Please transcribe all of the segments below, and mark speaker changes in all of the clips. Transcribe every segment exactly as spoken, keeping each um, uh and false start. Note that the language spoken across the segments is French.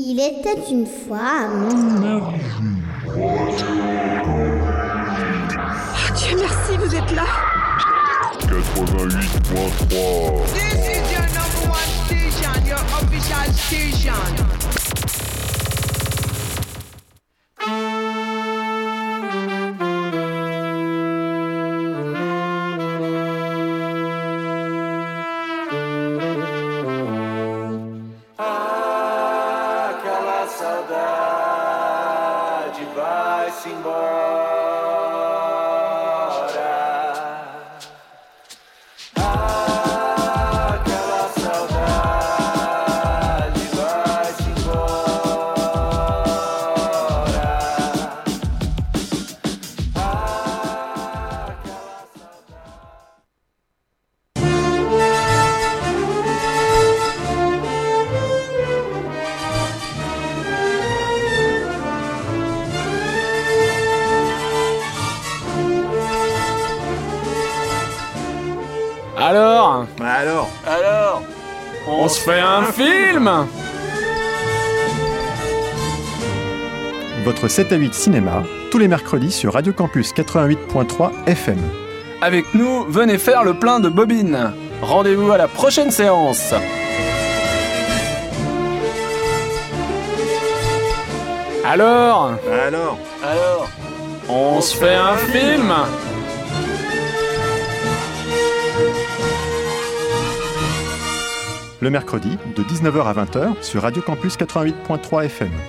Speaker 1: Il était une fois...
Speaker 2: Oh Dieu merci, vous êtes là.
Speaker 3: quatre-vingt-huit point trois.
Speaker 4: This is your number one station, your official station.
Speaker 5: Aquela saudade vai-se embora.
Speaker 6: Alors
Speaker 7: Alors
Speaker 6: Alors On, on se fait un film.
Speaker 7: Votre sept à huit cinéma, tous les mercredis sur Radio Campus quatre-vingt-huit point trois F M.
Speaker 6: Avec nous, venez faire le plein de bobines. Rendez-vous à la prochaine séance. Alors
Speaker 7: Alors
Speaker 6: Alors On, on se fait un film.
Speaker 7: Le mercredi, de dix-neuf heures à vingt heures, sur Radio Campus quatre-vingt-huit point trois F M.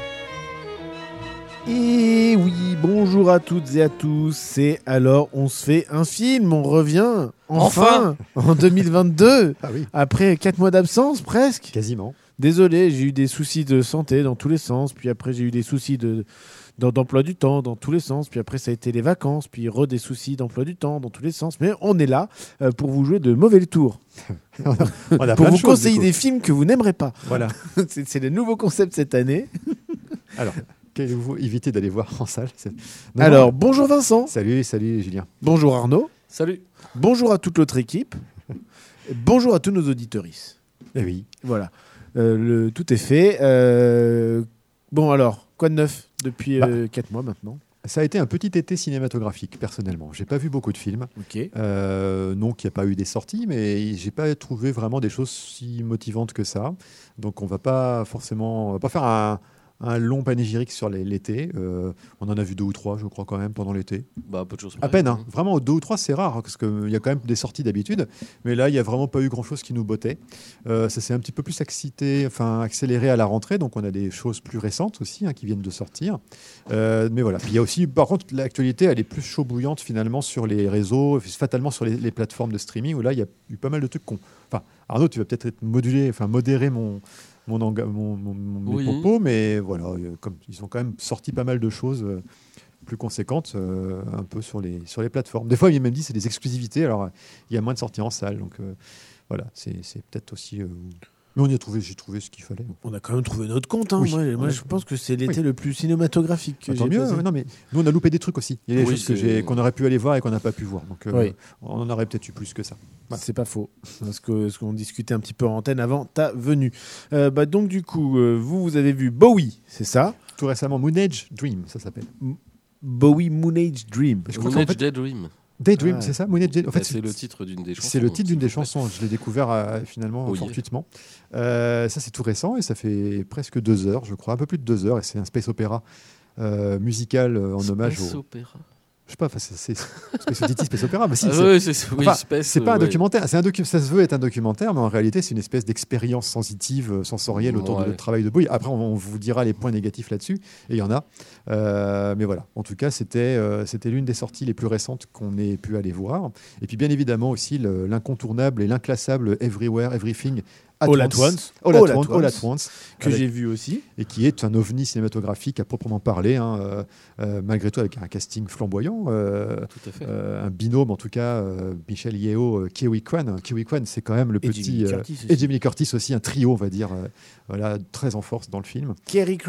Speaker 8: Et oui, bonjour à toutes et à tous, c'est Alors on se fait un film, on revient enfin, enfin en deux mille vingt-deux,
Speaker 7: ah oui.
Speaker 8: Après quatre mois d'absence presque.
Speaker 7: Quasiment.
Speaker 8: Désolé, j'ai eu des soucis de santé dans tous les sens, puis après j'ai eu des soucis de, d'emploi du temps dans tous les sens, puis après ça a été les vacances, puis re des soucis d'emploi du temps dans tous les sens, mais on est là euh, pour vous jouer de mauvais tours.
Speaker 7: on a, on a
Speaker 8: pour vous
Speaker 7: de choses,
Speaker 8: conseiller des films que vous n'aimerez pas.
Speaker 7: Voilà.
Speaker 8: c'est, c'est le nouveau concept cette année.
Speaker 7: Alors, qu'allez-vous éviter d'aller voir en salle? non,
Speaker 8: Alors,
Speaker 7: non.
Speaker 8: Bonjour Vincent.
Speaker 7: Salut, salut Julien.
Speaker 8: Bonjour Arnaud.
Speaker 6: Salut.
Speaker 8: Bonjour à toute l'autre équipe. Bonjour à tous nos auditeuristes.
Speaker 7: Eh oui.
Speaker 8: Voilà. Euh, le, tout est fait. Euh, bon alors, quoi de neuf depuis
Speaker 7: bah,
Speaker 8: euh, quatre mois maintenant?
Speaker 7: Ça a été un petit été cinématographique, personnellement. J'ai pas vu beaucoup de films.
Speaker 8: Okay.
Speaker 7: Euh, non, qu'il n'y a pas eu des sorties, mais j'ai pas trouvé vraiment des choses si motivantes que ça. Donc on va pas forcément, on va pas faire un, un long panégyrique sur les, l'été. Euh, on en a vu deux ou trois, je crois, quand même, pendant l'été.
Speaker 9: Bah, peu de choses.
Speaker 7: À peine, hein. Vraiment, deux ou trois, c'est rare, hein, parce qu'il y a quand même des sorties d'habitude. Mais là, il n'y a vraiment pas eu grand-chose qui nous bottait. Euh, ça s'est un petit peu plus excité, enfin, accéléré à la rentrée. Donc, on a des choses plus récentes aussi, hein, qui viennent de sortir. Euh, mais voilà. Puis, il y a aussi, par contre, l'actualité, elle est plus chaud bouillante, finalement, sur les réseaux, fatalement sur les, les plateformes de streaming, où là, il y a eu pas mal de trucs qu'on... Enfin, Arnaud, tu vas peut-être être modulé, enfin, modérer mon... Mon, enga- mon, mon, mon
Speaker 9: oui.
Speaker 7: mes propos, mais voilà, comme ils ont quand même sorti pas mal de choses euh, plus conséquentes euh, un peu sur les, sur les plateformes. Des fois, il m'a même dit que c'est des exclusivités, alors il y a moins de sorties en salle, donc euh, voilà, c'est, c'est peut-être aussi... Euh, mais on y a trouvé, j'ai trouvé ce qu'il fallait.
Speaker 8: On a quand même trouvé notre compte. Hein.
Speaker 7: Oui.
Speaker 8: Moi, moi je pense que c'est l'été oui. le plus cinématographique que
Speaker 7: bah,
Speaker 8: j'ai
Speaker 7: tant mieux,
Speaker 8: passé.
Speaker 7: Non, mais nous, on a loupé des trucs aussi. Il y a des
Speaker 9: oui,
Speaker 7: choses que j'ai, qu'on aurait pu aller voir et qu'on n'a pas pu voir. Donc, euh,
Speaker 8: oui.
Speaker 7: on en aurait peut-être eu plus que ça.
Speaker 8: Voilà. C'est pas faux. Parce que ce qu'on discutait un petit peu en antenne avant ta venue. Euh, bah, donc, du coup, euh, vous, vous avez vu Bowie, c'est ça?
Speaker 7: Tout récemment, Moon Age Dream, ça s'appelle.
Speaker 8: M- Bowie Moon Age Dream.
Speaker 9: Moon Age Daydream.
Speaker 7: Daydream,
Speaker 8: ah.
Speaker 7: c'est ça, Moon Age Daydream. En fait,
Speaker 9: bah, c'est, c'est le titre d'une des chansons.
Speaker 7: C'est le titre d'une des chansons. Je l'ai découvert euh, finalement
Speaker 9: oh,
Speaker 7: fortuitement. Yeah. Euh, ça, c'est tout récent et ça fait presque deux heures, je crois, un peu plus de deux heures. Et c'est un space opéra euh, musical euh, en
Speaker 9: space
Speaker 7: hommage au.
Speaker 9: Space opéra.
Speaker 7: Je sais pas, c'est, c'est, c'est Space Oddity, Space Opera. Mais si,
Speaker 9: ah,
Speaker 7: c'est,
Speaker 9: oui, c'est, oui,
Speaker 7: enfin,
Speaker 9: space,
Speaker 7: c'est pas un
Speaker 9: ouais.
Speaker 7: documentaire. C'est un docu- ça se veut être un documentaire, mais en réalité, c'est une espèce d'expérience sensitive, sensorielle autour
Speaker 9: ouais.
Speaker 7: de notre travail de Bowie. Après, on, on vous dira les points négatifs là-dessus, et il y en a. Euh, mais voilà, en tout cas, c'était, euh, c'était l'une des sorties les plus récentes qu'on ait pu aller voir. Et puis, bien évidemment, aussi le, l'incontournable et l'inclassable Everywhere, Everything. At
Speaker 8: All
Speaker 7: once,
Speaker 8: at once,
Speaker 7: all,
Speaker 8: all,
Speaker 7: at
Speaker 8: at
Speaker 7: once,
Speaker 8: once,
Speaker 7: all at once,
Speaker 8: que
Speaker 7: avec,
Speaker 8: j'ai vu aussi,
Speaker 7: et qui est un ovni cinématographique à proprement parler, hein, euh, euh, malgré tout avec un casting flamboyant, euh,
Speaker 9: tout à fait.
Speaker 7: Euh, un binôme en tout cas, euh, Michel Yeo, euh, Kiwi Kwan. Kiwi Kwan, c'est quand même le
Speaker 8: et
Speaker 7: petit
Speaker 8: Jamie
Speaker 7: euh,
Speaker 8: Curtis
Speaker 7: et Jamie Curtis aussi, un trio, on va dire, euh, voilà, très en force dans le film.
Speaker 8: Kerry Cran.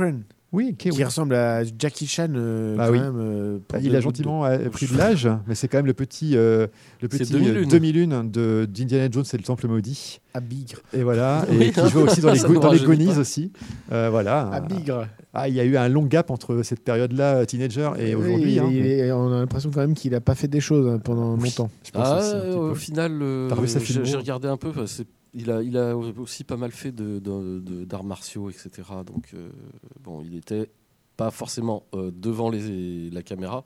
Speaker 7: Oui, ok,
Speaker 8: qui
Speaker 7: oui.
Speaker 8: ressemble à Jackie Chan. euh,
Speaker 7: Bah
Speaker 8: quand
Speaker 7: oui.
Speaker 8: même, euh, pour
Speaker 7: Il
Speaker 8: de-
Speaker 7: a gentiment euh, pris de l'âge, mais c'est quand même le petit, euh, le
Speaker 9: C'est
Speaker 7: petit
Speaker 9: demi-lune.
Speaker 7: euh, demi-lune de d'Indiana Jones et le Temple maudit.
Speaker 8: à Bigre.
Speaker 7: Et voilà,
Speaker 9: Oui,
Speaker 7: et qui joue aussi dans les,
Speaker 9: ça
Speaker 7: go-
Speaker 9: nous
Speaker 7: dans les
Speaker 9: rajeunit
Speaker 7: Goonies
Speaker 9: pas.
Speaker 7: aussi. Euh, voilà.
Speaker 8: À Bigre.
Speaker 7: Ah, il y a eu un long gap entre cette période-là, teenager, et
Speaker 8: Oui,
Speaker 7: aujourd'hui. hein.
Speaker 8: il est- on a l'impression quand même qu'il n'a pas fait des choses hein, pendant longtemps.
Speaker 7: Je pense
Speaker 9: Ah,
Speaker 7: aussi un petit
Speaker 9: au
Speaker 7: peu.
Speaker 9: final, euh,
Speaker 7: T'as revu sa
Speaker 9: j'ai
Speaker 7: filmo
Speaker 9: j'ai regardé un peu. Enfin, c'est- il, a, il a aussi pas mal fait de, de- de- d'arts martiaux, et cetera. Donc, euh, bon, il était pas forcément euh, devant les, la caméra,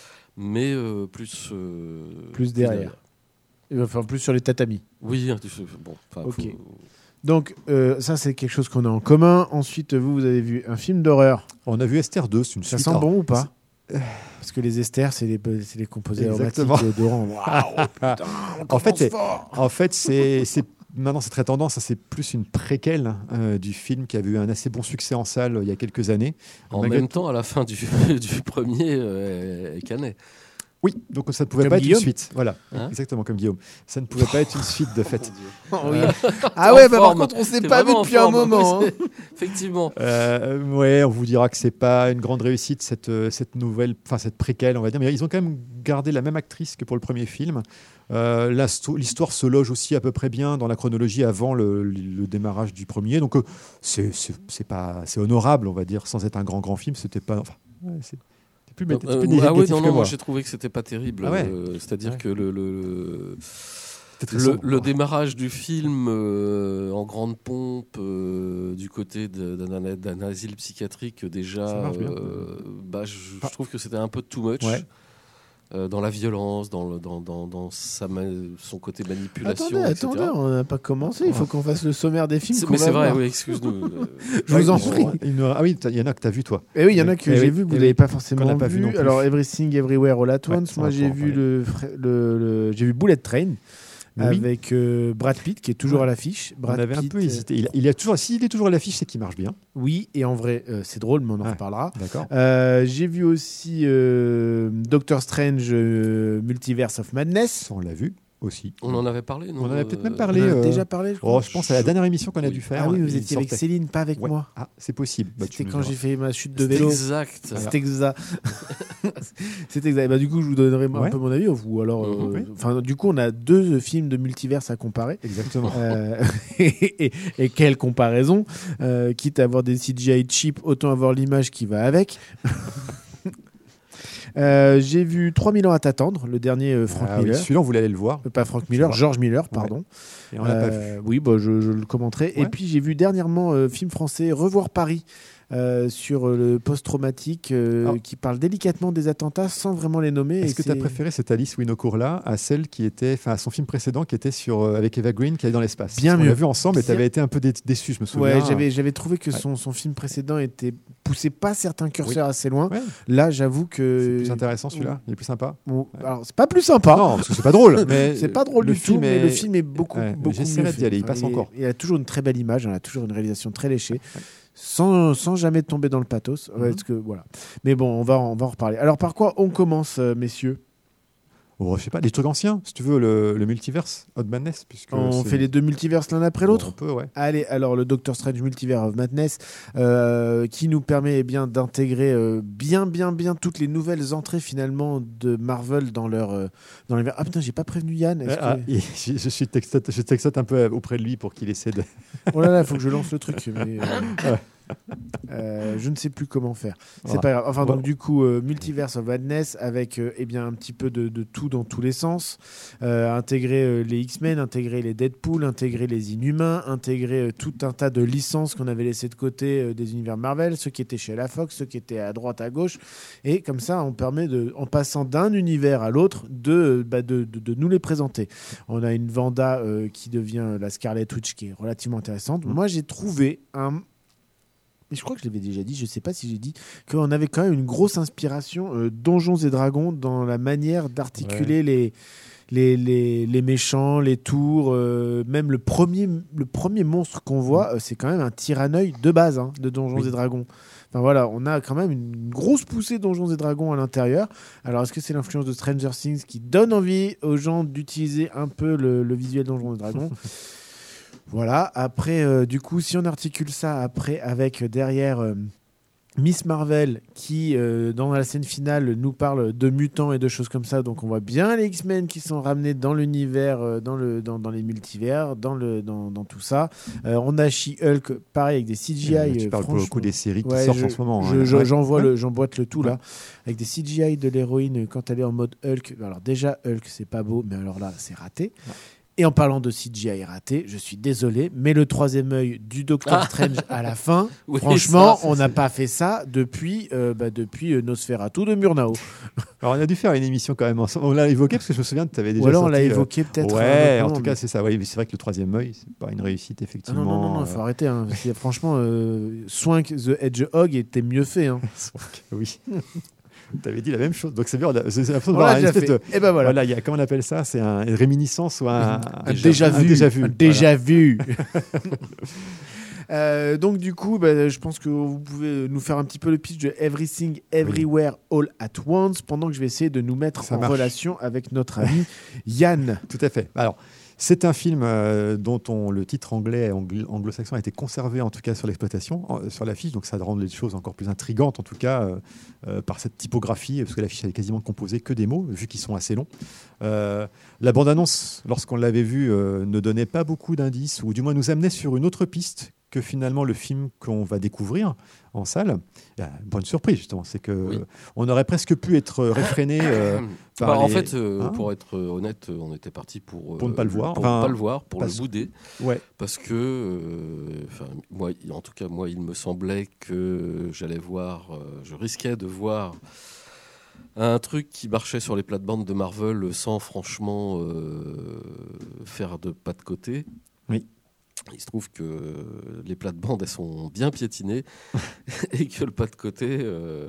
Speaker 9: mais euh, plus, euh,
Speaker 8: Plus derrière. Enfin, plus sur les tatamis.
Speaker 9: Oui, hein, tu sais, bon. enfin,
Speaker 8: Ok.
Speaker 9: faut-
Speaker 8: Donc, euh, ça, c'est quelque chose qu'on a en commun. Ensuite, vous, vous avez vu un film d'horreur.
Speaker 7: On a vu Esther deux, c'est une
Speaker 8: Ça
Speaker 7: suite.
Speaker 8: sent
Speaker 7: Alors,
Speaker 8: bon ou pas Parce que les esters, c'est les, c'est les composés
Speaker 7: Exactement.
Speaker 8: aromatiques d'Oran. Waouh, putain, on
Speaker 7: En fait,
Speaker 8: commence
Speaker 7: c'est-
Speaker 8: fort.
Speaker 7: En fait, c'est c'est- maintenant c'est très tendance, ça, c'est plus une préquelle euh, du film qui avait eu un assez bon succès en salle euh, il y a quelques années.
Speaker 9: En
Speaker 7: Malgré
Speaker 9: même temps, à la fin du, du premier, euh, elle cannait.
Speaker 7: Oui, donc ça ne pouvait
Speaker 8: Comme
Speaker 7: pas être
Speaker 8: Guillaume
Speaker 7: une suite. Voilà,
Speaker 9: Hein
Speaker 7: exactement comme Guillaume. Ça ne pouvait pas être une suite de fait.
Speaker 8: Oh, oui.
Speaker 9: Euh,
Speaker 8: Ah
Speaker 9: t'es
Speaker 8: ouais,
Speaker 9: en
Speaker 8: bah, par
Speaker 9: forme.
Speaker 8: contre, on s'est
Speaker 9: T'es
Speaker 8: pas vu
Speaker 9: vraiment en
Speaker 8: depuis un
Speaker 9: forme.
Speaker 8: moment.
Speaker 9: Oui,
Speaker 8: hein.
Speaker 9: c'est- Effectivement.
Speaker 7: Euh, ouais, on vous dira que c'est pas une grande réussite cette, euh, cette nouvelle, enfin cette préquelle, on va dire. Mais ils ont quand même gardé la même actrice que pour le premier film. Euh, la sto- L'histoire se loge aussi à peu près bien dans la chronologie avant le, le démarrage du premier. Donc euh, c'est c'est- c'est pas, c'est honorable, on va dire, sans être un grand grand film. C'était pas. Enfin, ouais, c'est c'est plus, mét-
Speaker 9: Euh,
Speaker 7: plus
Speaker 9: ah oui,
Speaker 7: négatif
Speaker 9: non,
Speaker 7: que
Speaker 9: non, moi
Speaker 7: moi.
Speaker 9: j'ai trouvé que c'était pas terrible.
Speaker 7: Ah ouais.
Speaker 9: euh, C'est-à-dire
Speaker 7: Ouais.
Speaker 9: que le, le,
Speaker 7: C'était très
Speaker 9: le,
Speaker 7: sombre,
Speaker 9: le
Speaker 7: quoi.
Speaker 9: démarrage du film euh, en grande pompe euh, du côté de- d'un d'un asile psychiatrique, déjà,
Speaker 7: Ça marche bien.
Speaker 9: euh, bah, je, je
Speaker 7: Ah.
Speaker 9: trouve que c'était un peu too much.
Speaker 7: Ouais.
Speaker 9: Euh, dans la violence, dans, le, dans, dans, dans sa ma- son côté manipulation,
Speaker 8: Attendez,
Speaker 9: et cetera.
Speaker 8: attendez, on n'a pas commencé. Il faut qu'on fasse le sommaire des films.
Speaker 9: C'est-
Speaker 8: qu'on
Speaker 9: Mais
Speaker 8: va
Speaker 9: c'est vrai,
Speaker 8: voir.
Speaker 9: oui, excuse-nous. euh,
Speaker 8: Je vous en
Speaker 7: Ouais,
Speaker 8: prie.
Speaker 7: il y en a- Ah oui, il y en a que tu as vu, toi.
Speaker 8: Et oui, il y en a que
Speaker 7: Eh
Speaker 8: j'ai
Speaker 7: oui,
Speaker 8: vu que vous
Speaker 7: eh
Speaker 8: n'avez
Speaker 7: oui.
Speaker 8: pas
Speaker 7: Qu'on
Speaker 8: forcément
Speaker 7: n'a pas vu
Speaker 8: vu.
Speaker 7: non plus.
Speaker 8: Alors, Everything Everywhere All At
Speaker 7: Ouais,
Speaker 8: Once,
Speaker 7: ça,
Speaker 8: moi
Speaker 7: on va
Speaker 8: j'ai
Speaker 7: en
Speaker 8: vu
Speaker 7: parler.
Speaker 8: le, fra- le, le- j'ai vu Bullet Train
Speaker 7: Oui.
Speaker 8: avec euh, Brad Pitt qui est toujours
Speaker 7: Ouais.
Speaker 8: à l'affiche.
Speaker 7: On
Speaker 8: Brad
Speaker 7: avait un
Speaker 8: Pitt,
Speaker 7: peu
Speaker 8: euh,
Speaker 7: hésité. Il, a- il a toujours, s'il est toujours à l'affiche, c'est qu'il marche bien.
Speaker 8: Oui, et en vrai, euh, c'est drôle, mais on en
Speaker 7: Ouais.
Speaker 8: reparlera.
Speaker 7: D'accord.
Speaker 8: Euh, j'ai vu aussi euh, Doctor Strange euh, Multiverse of Madness.
Speaker 7: Ça, on l'a vu aussi.
Speaker 9: On en avait parlé, non
Speaker 7: On en avait peut-être même
Speaker 9: euh,
Speaker 7: parlé.
Speaker 8: On en a
Speaker 7: euh,
Speaker 8: déjà parlé, je
Speaker 7: Oh,
Speaker 8: crois.
Speaker 7: je pense à la dernière émission qu'on a
Speaker 9: Oui.
Speaker 7: dû faire.
Speaker 8: Ah oui, vous
Speaker 7: il
Speaker 8: étiez avec
Speaker 7: sortait.
Speaker 8: Céline, pas avec
Speaker 7: Ouais.
Speaker 8: moi.
Speaker 7: Ah, c'est possible. Bah, tu
Speaker 8: C'était
Speaker 7: me
Speaker 8: quand
Speaker 7: diras.
Speaker 8: j'ai fait ma chute de
Speaker 9: C'est
Speaker 8: vélo.
Speaker 9: exact.
Speaker 8: C'est exact. C'est exact. Bah, du coup, je vous donnerai un
Speaker 7: Ouais.
Speaker 8: peu mon avis. Ou alors, euh,
Speaker 9: Mhm.
Speaker 7: Oui.
Speaker 8: enfin, du coup, on a deux films de multiverse à comparer.
Speaker 7: Exactement.
Speaker 8: Euh, et, et- et quelle comparaison euh, Quitte à avoir des C G I cheap, autant avoir l'image qui va avec. Euh, j'ai vu trois mille ans à t'attendre, le dernier euh, Frank
Speaker 7: Ah oui,
Speaker 8: Miller.
Speaker 7: celui-là, on voulait aller le voir.
Speaker 8: Euh, Pas Frank Miller,
Speaker 7: vrai.
Speaker 8: George Miller, pardon.
Speaker 7: Et on l'a pas vu.
Speaker 8: Euh, Oui, bah, je, je le commenterai. Et
Speaker 7: Ouais.
Speaker 8: puis j'ai vu dernièrement euh, film français Revoir Paris. euh, sur euh, le post-traumatique euh,
Speaker 7: Alors-
Speaker 8: qui parle délicatement des attentats sans vraiment les nommer.
Speaker 7: Est-ce
Speaker 8: et
Speaker 7: que tu as
Speaker 8: c'est-
Speaker 7: préféré cette Alice Winocourt-là à celle qui était, enfin, à son film précédent qui était sur, euh, avec Eva Green qui allait dans l'espace?
Speaker 8: Bien
Speaker 7: On
Speaker 8: mieux.
Speaker 7: l'a vu ensemble et tu
Speaker 8: Bien-
Speaker 7: avais été un peu dé- déçu, je me souviens.
Speaker 8: Ouais, j'avais, j'avais trouvé que
Speaker 7: Ouais.
Speaker 8: son, son film précédent était poussait pas certains curseurs assez loin.
Speaker 7: Ouais.
Speaker 8: Là, j'avoue
Speaker 7: C'est
Speaker 8: que
Speaker 7: plus intéressant celui-là, il est plus sympa.
Speaker 8: Bon, alors c'est pas plus sympa.
Speaker 7: Non, parce que c'est pas drôle, mais
Speaker 8: C'est pas drôle
Speaker 7: le
Speaker 8: du tout,
Speaker 7: film
Speaker 8: mais
Speaker 7: est-
Speaker 8: le film est beaucoup,
Speaker 7: Ouais,
Speaker 8: beaucoup
Speaker 7: j'essaierai
Speaker 8: mieux
Speaker 7: d'y
Speaker 8: fait.
Speaker 7: aller, il passe encore.
Speaker 8: Il a toujours une très belle image, il a toujours une réalisation très léchée, sans, sans jamais tomber dans le pathos. Ouais,
Speaker 7: Mhm.
Speaker 8: parce que, voilà. Mais bon, on va, on va en reparler. Alors, par quoi on commence, euh, messieurs?
Speaker 7: Oh, je sais pas, des trucs anciens, si tu veux, le, le multiverse, Odd Madness. Puisque
Speaker 8: On
Speaker 7: c'est-
Speaker 8: fait les deux multiverses l'un après
Speaker 7: On
Speaker 8: l'autre?
Speaker 7: peut, ouais.
Speaker 8: Allez, alors le Doctor Strange Multiverse of Madness, euh, qui nous permet eh bien d'intégrer euh, bien, bien, bien toutes les nouvelles entrées finalement de Marvel dans leur euh, dans l'univers. Ah putain, j'ai pas prévenu Yann. Est-ce
Speaker 7: Ah,
Speaker 8: que-
Speaker 7: et je, je suis textote, je textote un peu auprès de lui pour qu'il essaie de.
Speaker 8: Oh là là, il faut que je lance le truc. Mais, euh, euh, je ne sais plus comment faire. C'est
Speaker 7: Ah.
Speaker 8: pas grave. Enfin, donc
Speaker 7: Bon.
Speaker 8: du coup, euh, Multiverse of Madness avec euh, eh bien un petit peu de, de tout dans tous les sens. Euh, intégrer euh, les X-Men, intégrer les Deadpool, intégrer les Inhumains, intégrer euh, tout un tas de licences qu'on avait laissées de côté euh, des univers Marvel, ceux qui étaient chez la Fox, ceux qui étaient à droite, à gauche. Et comme ça, on permet de, en passant d'un univers à l'autre, de, bah, de, de, de nous les présenter. On a une Wanda euh, qui devient la Scarlet Witch qui est relativement intéressante. Moi, j'ai trouvé un et je crois que je l'avais déjà dit, je ne sais pas si j'ai dit, qu'on avait quand même une grosse inspiration euh, Donjons et Dragons dans la manière d'articuler les, les, les, les méchants, les tours. Euh, même le premier, le premier monstre qu'on voit, euh, c'est quand même un tyranneuil de base hein, de Donjons
Speaker 7: Oui.
Speaker 8: et Dragons. Enfin voilà, on a quand même une grosse poussée Donjons et Dragons à l'intérieur. Alors est-ce que c'est l'influence de Stranger Things qui donne envie aux gens d'utiliser un peu le, le visuel Donjons et Dragons? Voilà, après, euh, du coup, si on articule ça après avec euh, derrière euh, Miss Marvel qui, euh, dans la scène finale, nous parle de mutants et de choses comme ça. Donc on voit bien les X-Men qui sont ramenés dans l'univers, euh, dans, le, dans, dans les multivers, dans, le, dans, dans tout ça. Euh, on a She-Hulk, pareil, avec des C G I.
Speaker 7: Euh, tu parles pour le coup des séries qui
Speaker 8: ouais,
Speaker 7: sortent
Speaker 8: je,
Speaker 7: en ce moment.
Speaker 8: Je,
Speaker 7: hein.
Speaker 8: je,
Speaker 7: Ouais.
Speaker 8: j'envoie
Speaker 7: Ouais.
Speaker 8: le, j'emboîte le tout là, avec des C G I de l'héroïne quand elle est en mode Hulk. Alors déjà, Hulk, c'est pas beau, mais alors là, c'est raté. Ouais. Et en parlant de C G I raté, je suis désolé, mais le troisième œil du Doctor ah. Strange à la fin, oui, franchement, ça, ça, on n'a pas fait ça depuis, euh, bah, depuis euh, Nosferatu de Murnau.
Speaker 7: Alors, on a dû faire une émission quand même ensemble. On l'a évoqué parce que je me souviens que tu avais déjà.
Speaker 8: Ou alors,
Speaker 7: sorti,
Speaker 8: on l'a évoqué euh... peut-être.
Speaker 7: Ouais, en tout cas, mais... c'est ça. Oui, mais c'est vrai que le troisième œil, c'est pas une réussite, effectivement.
Speaker 8: Ah non, non, non, il faut euh... arrêter. Hein, parce que, franchement, euh, Swank the Hedgehog était mieux fait. Hein.
Speaker 7: Oui. Tu avais dit la même chose, donc c'est bien. C'est l'impression de
Speaker 8: voir
Speaker 7: une espèce
Speaker 8: fait.
Speaker 7: de.
Speaker 8: Et ben voilà.
Speaker 7: Voilà, il y a comment on appelle ça ? C'est un, une réminiscence ou un,
Speaker 8: un déjà, vu.
Speaker 7: Un déjà vu.
Speaker 8: Un déjà vu. Euh, donc du coup, bah, je pense que vous pouvez nous faire un petit peu le pitch de Everything, Everywhere, oui. All at Once, pendant que je vais essayer de nous mettre Ça en marche. relation avec notre ami Yann.
Speaker 7: Tout à fait. Alors, c'est un film euh, dont on, le titre anglais anglo- anglo-saxon a été conservé, en tout cas sur l'exploitation, en, sur l'affiche, donc ça rend les choses encore plus intrigantes, en tout cas, euh, euh, par cette typographie, parce que l'affiche elle est quasiment composée que des mots, vu qu'ils sont assez longs. Euh, la bande-annonce, lorsqu'on l'avait vue, euh, ne donnait pas beaucoup d'indices, ou du moins nous amenait sur une autre piste que finalement le film qu'on va découvrir en salle. Bonne surprise, justement, c'est que oui. on aurait presque pu être réfréné euh, par
Speaker 9: bah,
Speaker 7: les...
Speaker 9: En fait, euh,
Speaker 7: hein
Speaker 9: pour être honnête, on était parti pour, euh,
Speaker 7: pour ne pas le voir,
Speaker 9: pour
Speaker 7: enfin,
Speaker 9: ne pas le voir, pour
Speaker 7: parce...
Speaker 9: le bouder,
Speaker 7: ouais.
Speaker 9: parce que, euh, moi, en tout cas, moi, il me semblait que j'allais voir, euh, je risquais de voir un truc qui marchait sur les plates-bandes de Marvel sans franchement euh, faire de pas de côté.
Speaker 7: Oui.
Speaker 9: Il se trouve que les plates-bandes, elles sont bien piétinées et que le pas de côté, euh,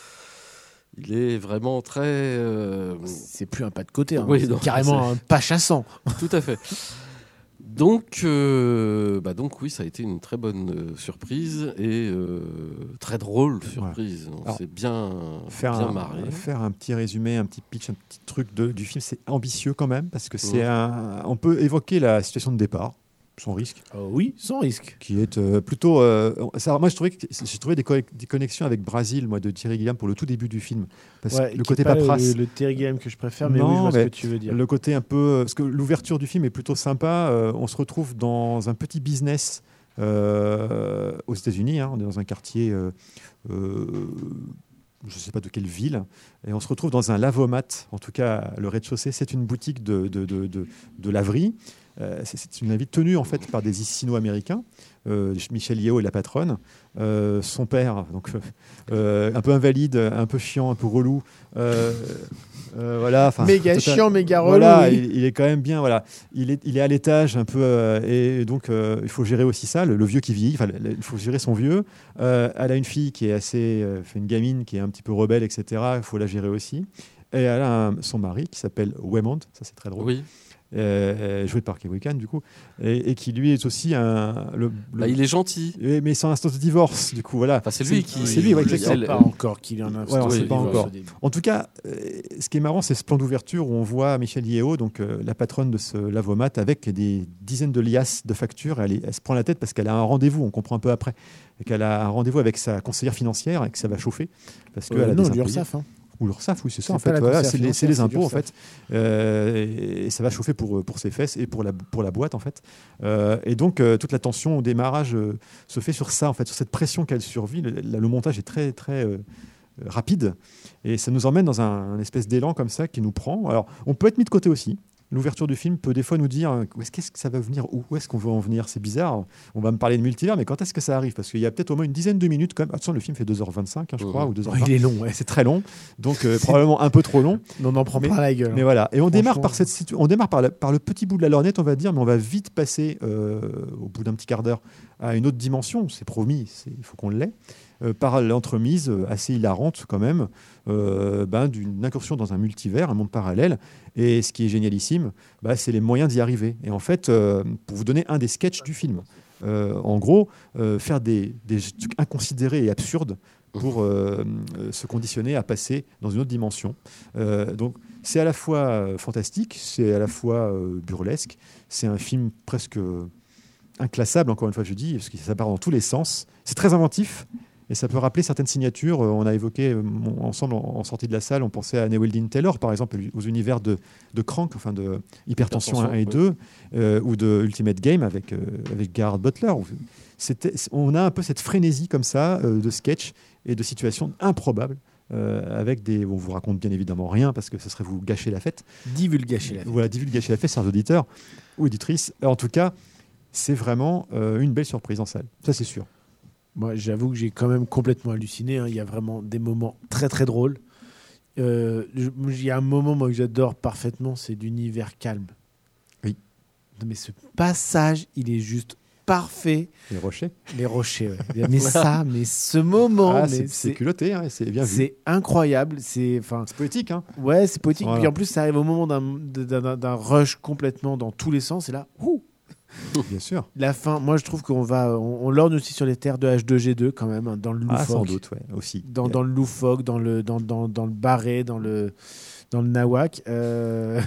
Speaker 9: il est vraiment très... Euh...
Speaker 8: C'est plus un pas de côté, hein.
Speaker 9: Oui,
Speaker 8: c'est
Speaker 9: donc,
Speaker 8: carrément
Speaker 9: c'est...
Speaker 8: un pas chassant.
Speaker 9: Tout à fait. Donc, euh, bah donc, oui, ça a été une très bonne euh, surprise et euh, très drôle surprise. Ouais. On Alors, s'est bien,
Speaker 7: faire
Speaker 9: bien
Speaker 7: un,
Speaker 9: marré.
Speaker 7: Faire un petit résumé, un petit pitch, un petit truc de, du film, c'est ambitieux quand même, parce que c'est ouais. un, on peut évoquer la situation de départ. Sans risque.
Speaker 8: Euh, oui, sans risque.
Speaker 7: Qui est euh, plutôt. Euh, ça, moi, je trouvais que, j'ai trouvé des, co- des connexions avec Brésil, moi, de Terry Gilliam pour le tout début du film. Parce
Speaker 8: ouais,
Speaker 7: que le côté paperasse.
Speaker 8: Le, le Terry Gilliam que je préfère, mais
Speaker 7: non,
Speaker 8: oui, je vois
Speaker 7: mais
Speaker 8: ce que tu veux dire.
Speaker 7: Le côté un peu. Parce que l'ouverture du film est plutôt sympa. Euh, on se retrouve dans un petit business euh, aux États-Unis. Hein, on est dans un quartier. Euh, euh, je ne sais pas de quelle ville, et on se retrouve dans un lavomat, en tout cas le rez-de-chaussée, c'est une boutique de, de, de, de, de laverie. Euh, c'est, c'est une laverie tenue en fait par des Sino-Américains, euh, Michel Yeo et la patronne, euh, son père, donc euh, un peu invalide, un peu chiant, un peu relou. Euh, Euh, voilà,
Speaker 8: méga total... chiant, méga relou.
Speaker 7: Voilà,
Speaker 8: oui.
Speaker 7: il, il est quand même bien. Voilà, il est, il est à l'étage un peu, euh, et donc euh, il faut gérer aussi ça. Le, le vieux qui vieillit, il faut gérer son vieux. Euh, elle a une fille qui est assez, euh, une gamine qui est un petit peu rebelle, et cetera. Il faut la gérer aussi. Et elle a un, son mari qui s'appelle Waymond. Ça, c'est très drôle.
Speaker 9: Oui.
Speaker 7: Euh, joué par Kevin Bacon du coup, et, et qui lui est aussi un. Le, le...
Speaker 9: Bah, il est gentil,
Speaker 7: mais sans instance de divorce, du coup, voilà.
Speaker 9: Enfin, c'est lui
Speaker 7: c'est,
Speaker 9: qui.
Speaker 7: C'est lui, ouais,
Speaker 8: exactement.
Speaker 7: elle...
Speaker 8: pas encore qu'il en a.
Speaker 7: Ouais, on
Speaker 8: oui,
Speaker 7: sait pas encore.
Speaker 8: Des...
Speaker 7: En tout cas, euh, ce qui est marrant, c'est ce plan d'ouverture où on voit Michel Yeo, donc euh, la patronne de ce lavomat, avec des dizaines de liasses de factures. Elle, est, elle se prend la tête parce qu'elle a un rendez-vous. On comprend un peu après, et qu'elle a un rendez-vous avec sa conseillère financière et que ça va chauffer parce que
Speaker 8: euh,
Speaker 7: elle a
Speaker 8: non,
Speaker 7: des
Speaker 8: l'URSSAF. Hein.
Speaker 7: Ou l'URSSAF, oui, c'est ça,
Speaker 8: c'est
Speaker 7: en fait. Voilà, c'est, les, c'est les impôts, en fait. Euh, et, et ça va chauffer pour, pour ses fesses et pour la, pour la boîte, en fait. Euh, et donc, euh, toute la tension au démarrage euh, se fait sur ça, en fait, sur cette pression qu'elle survit. Le, le montage est très, très euh, rapide. Et ça nous emmène dans un, un espèce d'élan comme ça qui nous prend. Alors, on peut être mis de côté aussi. L'ouverture du film peut des fois nous dire où est-ce, qu'est-ce que ça va venir, où, où est-ce qu'on va en venir. C'est bizarre. On va me parler de multivers, mais quand est-ce que ça arrive ? Parce qu'il y a peut-être au moins une dizaine de minutes quand même. Attention, le film fait deux heures vingt-cinq, hein, je crois, mmh. ou deux heures vingt.
Speaker 8: Il est long, ouais.
Speaker 7: C'est très long, donc euh, probablement un peu trop long.
Speaker 8: On n'en prend
Speaker 7: mais,
Speaker 8: pas la gueule.
Speaker 7: Mais voilà. Et on démarre par cette situ- on démarre par, la, par le petit bout de la lorgnette, on va dire, mais on va vite passer euh, au bout d'un petit quart d'heure à une autre dimension. C'est promis, c'est, il faut qu'on l'ait. Euh, par l'entremise euh, assez hilarante quand même euh, ben, d'une incursion dans un multivers, un monde parallèle. Et ce qui est génialissime, ben, c'est les moyens d'y arriver. Et en fait, euh, pour vous donner un des sketchs du film, euh, en gros, euh, faire des, des trucs inconsidérés et absurdes pour euh, euh, se conditionner à passer dans une autre dimension. Euh, donc, c'est à la fois euh, fantastique, c'est à la fois euh, burlesque, c'est un film presque inclassable, encore une fois je dis, parce que ça part dans tous les sens. C'est très inventif. Et ça peut rappeler certaines signatures. On a évoqué euh, ensemble en, en sortie de la salle, on pensait à Newell Taylor, par exemple, aux univers de, de Crank, enfin de Hypertension un et deux, euh, ou de Ultimate Game avec, euh, avec Gerard Butler. C'était, on a un peu cette frénésie comme ça euh, de sketch et de situations improbables. Euh, avec des, on vous raconte bien évidemment rien parce que ça serait vous gâcher la fête.
Speaker 8: Divulgâcher la fête.
Speaker 7: Voilà, divulgâcher la fête, chers auditeurs ou auditrices. En tout cas, c'est vraiment euh, une belle surprise en salle. Ça, c'est sûr.
Speaker 8: Moi, j'avoue que j'ai quand même complètement halluciné. Hein. Il y a vraiment des moments très très drôles. Euh, je- il y a un moment moi que j'adore parfaitement, c'est l'univers calme.
Speaker 7: Oui.
Speaker 8: Mais ce passage, il est juste parfait.
Speaker 7: Les rochers.
Speaker 8: Les rochers, ouais. Mais ça, mais ce moment,
Speaker 7: Ah,
Speaker 8: mais
Speaker 7: c'est, c'est
Speaker 8: c'est,
Speaker 7: culotté, hein, et c'est bien vu.
Speaker 8: c'est incroyable. C'est, enfin,
Speaker 7: C'est poétique. Hein.
Speaker 8: ouais, c'est poétique.
Speaker 7: Voilà.
Speaker 8: Puis en plus, ça arrive au moment d'un, d'un, d'un rush complètement dans tous les sens. Et là, ouh,
Speaker 7: Bien sûr.
Speaker 8: la fin. Moi, je trouve qu'on va, on, on lorgne aussi sur les terres de H deux G deux quand même, hein, dans le loufoque.
Speaker 7: Ah, sans doute, ouais, aussi.
Speaker 8: Dans, dans le loufoque, dans le, dans, dans, dans le barré, dans le, dans le nawak. Euh...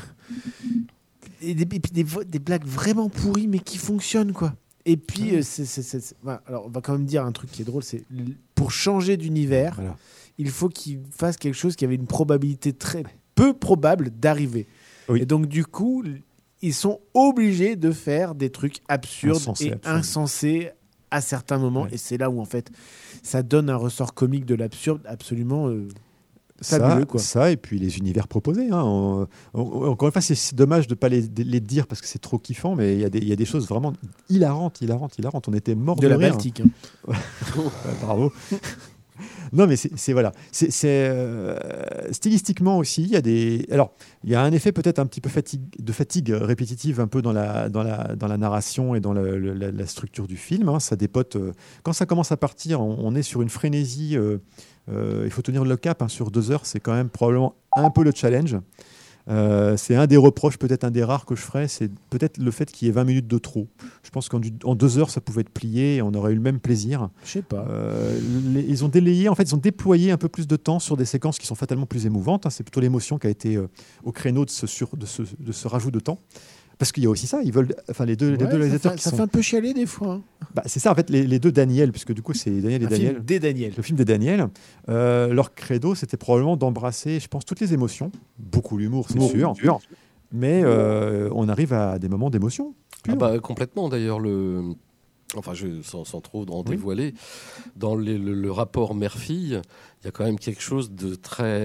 Speaker 8: Et, des, et puis des, vo- des blagues vraiment pourries, mais qui fonctionnent, quoi. Et puis, euh, c'est, c'est, c'est, c'est- voilà. Alors, on va quand même dire un truc qui est drôle, c'est l- pour changer d'univers,
Speaker 7: Voilà.
Speaker 8: il faut qu'il fasse quelque chose qui avait une probabilité très peu probable d'arriver.
Speaker 7: Oui.
Speaker 8: Et donc, du coup, l- ils sont obligés de faire des trucs absurdes
Speaker 7: Insensés,
Speaker 8: et
Speaker 7: absolument.
Speaker 8: insensés à certains moments.
Speaker 7: Ouais.
Speaker 8: Et c'est là où, en fait, ça donne un ressort comique de l'absurde absolument euh,
Speaker 7: Ça,
Speaker 8: fabuleux, quoi.
Speaker 7: ça, et puis les univers proposés. Hein. On- on- encore une fois, c'est, c'est dommage de ne pas les, de les dire parce que c'est trop kiffant, mais il y, a des- il y a des choses vraiment hilarantes, hilarantes, hilarantes. On était morts de,
Speaker 8: De la
Speaker 7: rire.
Speaker 8: Baltique. hein.
Speaker 7: Ouais, bravo. Non, mais c'est, c'est voilà. C'est, c'est, euh, stylistiquement aussi, il y a des. Alors, il y a un effet peut-être un petit peu fatigue, de fatigue répétitive un peu dans la, dans la, dans la narration et dans le- le- la, la structure du film. hein. Ça dépote. euh, Quand ça commence à partir, on, on est sur une frénésie. euh, euh, il faut tenir le cap hein, sur deux heures. C'est quand même probablement un peu le challenge. Euh, c'est un des reproches, peut-être un des rares que je ferais, c'est peut-être le fait qu'il y ait vingt minutes de trop. Je pense qu'en du- en deux heures, ça pouvait être plié et on aurait eu le même plaisir.
Speaker 8: Je sais pas.
Speaker 7: Euh, les- ils ont délayé, en fait, ils ont déployé un peu plus de temps sur des séquences qui sont fatalement plus émouvantes. hein. C'est plutôt l'émotion qui a été euh, au créneau de ce, sur- de, ce, de ce rajout de temps. Parce qu'il y a aussi ça, ils veulent, enfin les deux, les
Speaker 8: Ouais,
Speaker 7: deux réalisateurs
Speaker 8: ça, fait,
Speaker 7: qui
Speaker 8: ça
Speaker 7: sont,
Speaker 8: fait un peu chialer des fois. hein.
Speaker 7: bah, c'est ça en fait les, les deux Daniel, puisque du coup c'est Daniel et
Speaker 8: Un
Speaker 7: Daniel.
Speaker 8: film des Daniel.
Speaker 7: Le film des Daniel, euh, leur credo, c'était probablement d'embrasser, je pense, toutes les émotions, beaucoup l'humour, c'est sûr, mais euh, on arrive à des moments d'émotion.
Speaker 9: Ah
Speaker 7: pure.
Speaker 9: bah, complètement d'ailleurs le enfin je, sans, sans trop en
Speaker 7: Oui.
Speaker 9: dévoiler dans les- le, le rapport mère-fille il y a quand même quelque chose de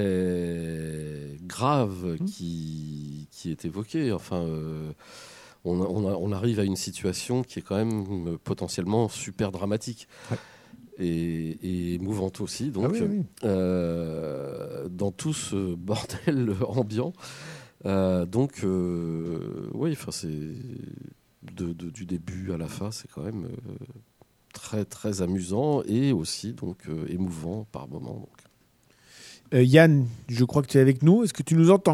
Speaker 9: très grave
Speaker 7: Mmh.
Speaker 9: qui, qui est évoqué enfin euh, on, a- on, a- on arrive à une situation qui est quand même euh, potentiellement super dramatique
Speaker 7: Ouais.
Speaker 9: et, et émouvante aussi donc
Speaker 7: Ah oui, oui.
Speaker 9: euh, dans tout ce bordel ambiant. Euh, donc, euh, oui, enfin, c'est de, de- du début à la fin, c'est quand même euh, très très amusant et aussi donc euh, émouvant par moments. Donc.
Speaker 8: Euh, Yann, je crois que tu es avec nous. Est-ce que tu nous entends ?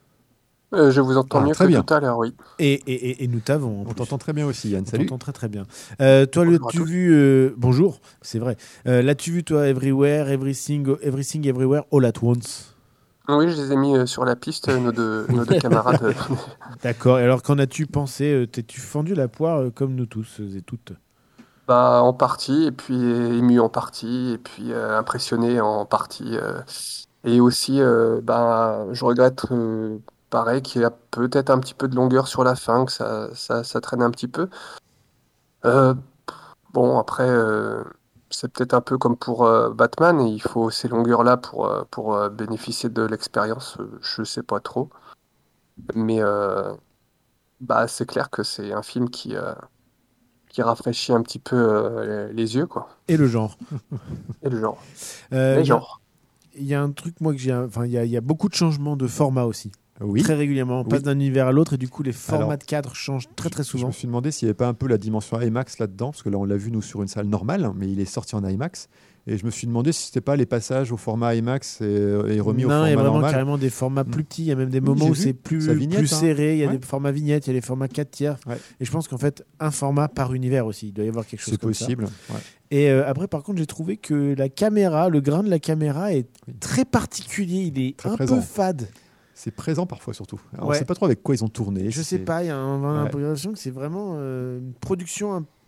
Speaker 3: Euh, je vous entends
Speaker 7: Ah,
Speaker 3: mieux
Speaker 7: très
Speaker 3: que
Speaker 7: bien.
Speaker 3: tout à l'heure, oui.
Speaker 8: Et, et, et, et nous t'avons. en
Speaker 7: On
Speaker 8: plus.
Speaker 7: t'entend très bien aussi, Yann.
Speaker 8: On
Speaker 7: Salut.
Speaker 8: t'entend très très bien. Euh, toi,
Speaker 3: Bonjour à
Speaker 8: l'as-tu
Speaker 3: tous.
Speaker 8: vu euh, Bonjour, c'est vrai. Euh, l'as-tu vu toi, Everywhere, Everything, Everything, Everywhere, All at Once ?
Speaker 3: Oui, je les ai mis euh, sur la piste, euh, nos deux, nos deux camarades. euh,
Speaker 8: D'accord. Et alors, qu'en as-tu pensé ? Euh, T'es-tu fendu la poire euh, comme nous tous euh, et toutes ?
Speaker 3: bah, en partie, et puis euh, ému en partie, et puis euh, impressionné en partie. euh. Et aussi, euh, bah, je regrette, euh, pareil, qu'il y a peut-être un petit peu de longueur sur la fin, que ça, ça, ça traîne un petit peu. Euh, bon, après, euh, c'est peut-être un peu comme pour euh, Batman, et il faut ces longueurs-là pour, euh, pour euh, bénéficier de l'expérience, euh, je sais pas trop. Mais euh, bah, c'est clair que c'est un film qui, euh, qui rafraîchit un petit peu euh, les, les yeux, quoi.
Speaker 8: Et le genre.
Speaker 3: Et le genre.
Speaker 8: Euh,
Speaker 3: Les
Speaker 8: il y a-
Speaker 3: genres.
Speaker 8: Il y a un truc, moi, que j'ai. Enfin, il y, a- il y a beaucoup de changements de format aussi.
Speaker 7: Oui.
Speaker 8: Très régulièrement. On
Speaker 7: Oui.
Speaker 8: passe d'un univers à l'autre et du coup, les formats
Speaker 7: Alors,
Speaker 8: de cadre changent très très
Speaker 7: Je
Speaker 8: souvent.
Speaker 7: me suis demandé s'il n'y avait pas un peu la dimension IMAX là-dedans, parce que là on l'a vu nous sur une salle normale, mais il est sorti en IMAX. Et je me suis demandé si c'était pas les passages au format IMAX et, et remis au
Speaker 8: non, il y a
Speaker 7: format
Speaker 8: vraiment
Speaker 7: normal.
Speaker 8: carrément des formats plus petits. Il y a même des
Speaker 7: Oui,
Speaker 8: moments
Speaker 7: j'ai
Speaker 8: où
Speaker 7: vu.
Speaker 8: c'est plus,
Speaker 7: Sa vignette,
Speaker 8: plus
Speaker 7: hein.
Speaker 8: serré. Il y a
Speaker 7: Ouais.
Speaker 8: des formats vignettes, il y a des formats quatre tiers.
Speaker 7: Ouais.
Speaker 8: Et je pense qu'en fait, un format par univers aussi. Il doit y avoir quelque chose
Speaker 7: C'est
Speaker 8: comme ça.
Speaker 7: possible. Ouais.
Speaker 8: Et euh, après, par contre, j'ai trouvé que la caméra, le grain de la caméra est
Speaker 7: Oui.
Speaker 8: très particulier. Il est
Speaker 7: Très
Speaker 8: un
Speaker 7: présent.
Speaker 8: peu fade.
Speaker 7: C'est présent parfois surtout. Alors,
Speaker 8: Ouais.
Speaker 7: On ne sait pas trop avec quoi ils ont tourné.
Speaker 8: Je
Speaker 7: C'est-
Speaker 8: sais pas, il y a un-
Speaker 7: Ouais.
Speaker 8: l'impression que c'est vraiment euh, une production un-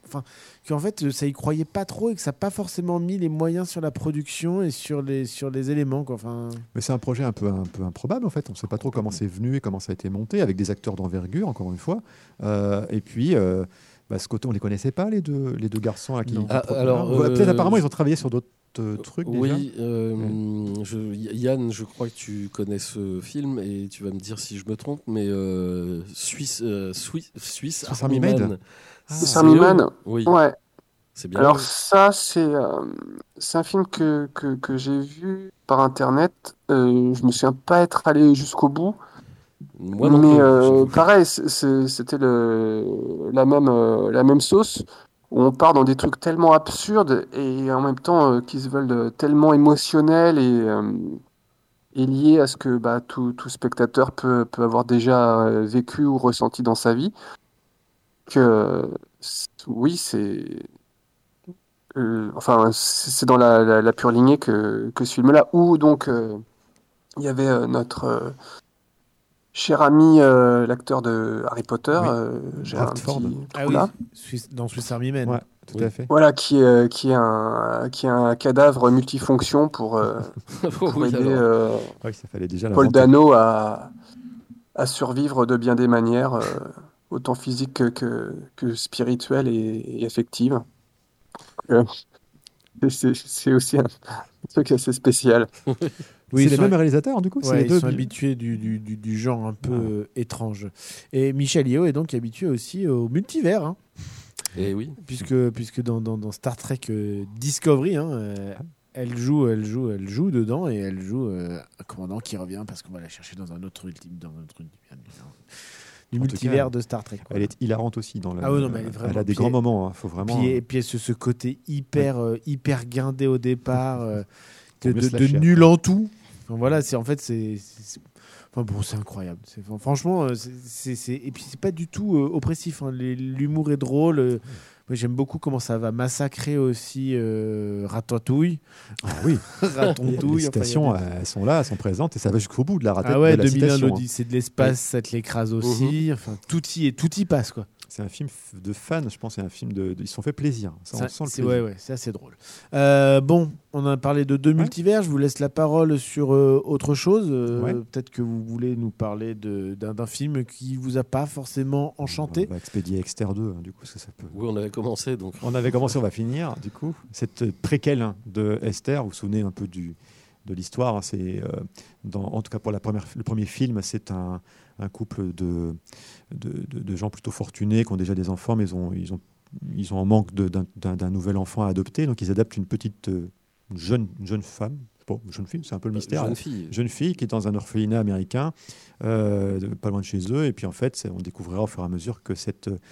Speaker 8: enfin, qu'en fait, ça y croyait pas trop et que ça n'a pas forcément mis les moyens sur la production et sur les, sur les éléments. Quoi. Enfin...
Speaker 7: Mais c'est un projet un peu, un peu improbable, en fait. On ne sait pas trop comment c'est venu et comment ça a été monté, avec des acteurs d'envergure, encore une fois. Euh, et puis... Euh, Bah, ce côté, on les connaissait pas, les deux, les deux garçons là, qui.
Speaker 9: Ah, alors,
Speaker 7: ouais, peut-être
Speaker 9: euh,
Speaker 7: apparemment, ils ont travaillé sur d'autres euh, trucs déjà.
Speaker 9: Oui, euh, ouais. je, Yann, je crois que tu connais ce film et tu vas me dire si je me trompe, mais euh, Suisse, euh, Suisse, Suisse Army Man.
Speaker 7: Ah,
Speaker 3: Suisse Army Man.
Speaker 9: Oui.
Speaker 3: Ouais.
Speaker 9: C'est bien.
Speaker 3: Alors ça, c'est euh, c'est un film que, que, que j'ai vu par internet. Euh, je me souviens pas être allé jusqu'au bout.
Speaker 9: Moi non
Speaker 3: mais
Speaker 9: plus,
Speaker 3: euh, pareil, c'est- c'est- c'était le, la même, euh, la même sauce où on part dans des trucs tellement absurdes et en même temps euh, qui se veulent euh, tellement émotionnels et, euh, et liés à ce que bah, tout, tout spectateur peut, peut avoir déjà euh, vécu ou ressenti dans sa vie. Que euh, c- oui, c'est euh, enfin c'est c'est dans la, la, la pure lignée que, que ce film-là où donc euh, il y avait euh, notre euh, cher ami, euh, l'acteur de Harry Potter,
Speaker 7: Oui.
Speaker 3: euh, j'ai un
Speaker 7: Bradford.
Speaker 3: petit
Speaker 8: Ah
Speaker 3: trou
Speaker 8: oui,
Speaker 3: là.
Speaker 8: Suisse- dans Swiss Army Man.
Speaker 7: Ouais, tout
Speaker 9: Oui.
Speaker 7: à fait.
Speaker 3: Voilà, qui est, euh, qui est un, qui est un cadavre multifonction pour, euh, pour
Speaker 9: Oui,
Speaker 3: aider
Speaker 9: alors.
Speaker 3: euh,
Speaker 7: Ouais, ça fallait déjà
Speaker 3: Paul
Speaker 7: l'inventer.
Speaker 3: Dano à, à survivre de bien des manières, euh, autant physiques que, que, que spirituelles et, et affectives. Euh, c'est c'est aussi un truc assez spécial.
Speaker 8: Oui,
Speaker 7: c'est
Speaker 8: ils
Speaker 7: les
Speaker 8: sont-
Speaker 7: mêmes réalisateurs, du coup. c'est
Speaker 8: Ouais,
Speaker 7: les
Speaker 8: ils
Speaker 7: deux.
Speaker 8: sont
Speaker 7: bi-
Speaker 8: habitués du, du, du, du genre un peu
Speaker 7: Ah.
Speaker 8: euh, étrange. Et Michel Yeoh est donc habitué aussi au multivers, hein,
Speaker 9: Et oui.
Speaker 8: puisque, puisque dans, dans, dans Star Trek euh, Discovery, hein, euh, elle joue, elle joue, elle joue dedans et elle joue euh, un commandant qui revient parce qu'on va la chercher dans un autre ultime, dans un autre univers, du
Speaker 7: En tout
Speaker 8: multivers
Speaker 7: cas,
Speaker 8: de Star Trek. quoi.
Speaker 7: Elle est hilarante aussi. Dans le,
Speaker 8: Ah ouais, non, mais elle est vraiment-
Speaker 7: a des
Speaker 8: puis
Speaker 7: grands
Speaker 8: elle-
Speaker 7: moments. Hein. Faut vraiment.
Speaker 8: Puis, et puis ce, ce côté hyper, euh, hyper guindé au départ, euh, de,
Speaker 7: Faut mieux
Speaker 8: de-
Speaker 7: se
Speaker 8: de
Speaker 7: lâcher
Speaker 8: nul
Speaker 7: après.
Speaker 8: en tout. Enfin, voilà, c'est en fait c'est, c'est- c'est- enfin bon, c'est incroyable. C'est, enfin, franchement, euh, c'est, c'est, c'est- et puis c'est pas du tout euh, oppressif. hein. Les- l'humour est drôle. euh, moi, j'aime beaucoup comment ça va massacrer aussi euh, Ratatouille.
Speaker 7: Ah oui.
Speaker 8: Ratatouille.
Speaker 7: Les
Speaker 8: enfin, il y a
Speaker 7: citations,
Speaker 8: des-
Speaker 7: elles sont là, elles sont présentes et ça va jusqu'au bout de la, rata-
Speaker 8: Ah ouais,
Speaker 7: de la
Speaker 8: deux mille un,
Speaker 7: citation. hein.
Speaker 8: l'Odyssée de l'espace, ça te l'écrase aussi. Enfin, tout y est, tout y passe quoi.
Speaker 7: C'est un film f- de fans, je pense. C'est un film de, de- ils se sont fait plaisir. Ça, on
Speaker 8: Ça,
Speaker 7: sent le
Speaker 8: c'est,
Speaker 7: plaisir.
Speaker 8: ouais, ouais, c'est assez drôle. Euh, bon, on a parlé de deux multivers. Je vous laisse la parole sur euh, autre chose. Euh,
Speaker 7: Ouais.
Speaker 8: Peut-être que vous voulez nous parler de, d'un, d'un film qui vous a pas forcément enchanté.
Speaker 7: On va expédier Exter deux, hein, du coup, parce que ça peut.
Speaker 9: Oui, on avait commencé donc.
Speaker 7: On avait commencé, on va finir, du coup. Cette préquelle hein, de Esther, vous vous souvenez un peu du, de l'histoire. hein, c'est, euh, dans, en tout cas, pour la première, le premier film, c'est un, un couple de, de, de- de gens plutôt fortunés qui ont déjà des enfants, mais ils ont, ils ont, ils ont en manque de- d'un, d'un- d'un nouvel enfant à adopter. Donc, ils adaptent une petite euh, une jeune, une jeune femme. Bon, une jeune fille, c'est un peu le mystère.
Speaker 9: Jeune fille.
Speaker 7: jeune fille qui est dans un orphelinat américain, euh, de- pas loin de chez eux. Et puis en fait, c'est- on découvrira au fur et à mesure que cette euh,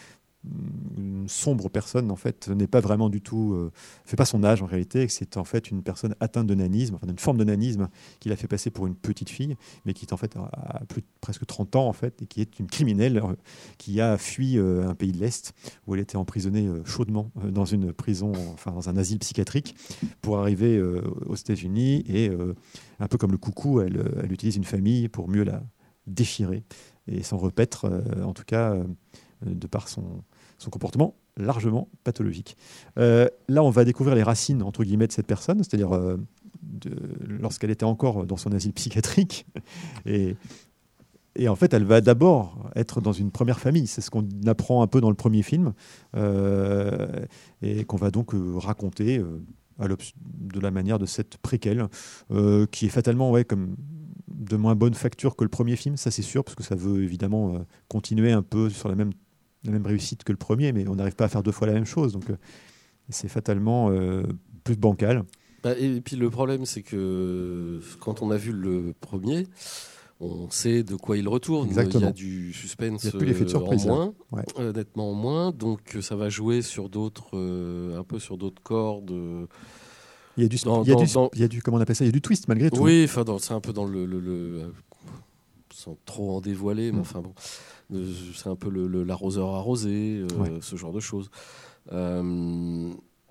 Speaker 7: une sombre personne en fait n'est pas vraiment du tout, euh, fait pas son âge en réalité, et que c'est en fait une personne atteinte de nanisme, enfin d'une forme de nanisme qui l'a fait passer pour une petite fille, mais qui est en fait à plus de presque trente ans en fait, et qui est une criminelle euh, qui a fui euh, un pays de l'Est où elle était emprisonnée euh, chaudement euh, dans une prison, enfin dans un asile psychiatrique, pour arriver euh, aux États-Unis et euh, un peu comme le coucou, elle, euh, elle utilise une famille pour mieux la déchirer et s'en repaître, euh, en tout cas euh, de par son, son comportement largement pathologique. Euh, là, on va découvrir les racines, entre guillemets, de cette personne, c'est-à-dire euh, de- lorsqu'elle était encore dans son asile psychiatrique. Et, et en fait, elle va d'abord être dans une première famille. C'est ce qu'on apprend un peu dans le premier film, euh, et qu'on va donc euh, raconter euh, à l'obs- de la manière de cette préquelle, euh, qui est fatalement ouais, comme de moins bonne facture que le premier film, ça c'est sûr, parce que ça veut évidemment euh, continuer un peu sur la même, la même réussite que le premier, mais on n'arrive pas à faire deux fois la même chose, donc euh, c'est fatalement euh, plus bancal.
Speaker 9: Bah, et puis le problème, c'est que quand on a vu le premier, on sait de quoi il retourne.
Speaker 7: Exactement.
Speaker 9: Il y a du suspense
Speaker 7: Il y a plus l'effet de
Speaker 9: euh,
Speaker 7: surprise,
Speaker 9: en moins,
Speaker 7: ouais.
Speaker 9: euh, nettement en moins. Donc euh, ça va jouer sur d'autres, euh, un peu sur d'autres cordes. euh.
Speaker 7: Il y a du,
Speaker 9: Dans-
Speaker 7: il y a
Speaker 9: dans-
Speaker 7: du,
Speaker 9: dans-
Speaker 7: il y a du, comment on appelle ça, il y a du twist malgré tout.
Speaker 9: Oui, enfin, dans- c'est un peu dans le, le- le- euh, sans trop en dévoiler, mais
Speaker 7: Mm.
Speaker 9: enfin bon, euh, c'est un peu le, le- l'arroseur arrosé, euh,
Speaker 7: Ouais.
Speaker 9: ce genre de choses. Euh,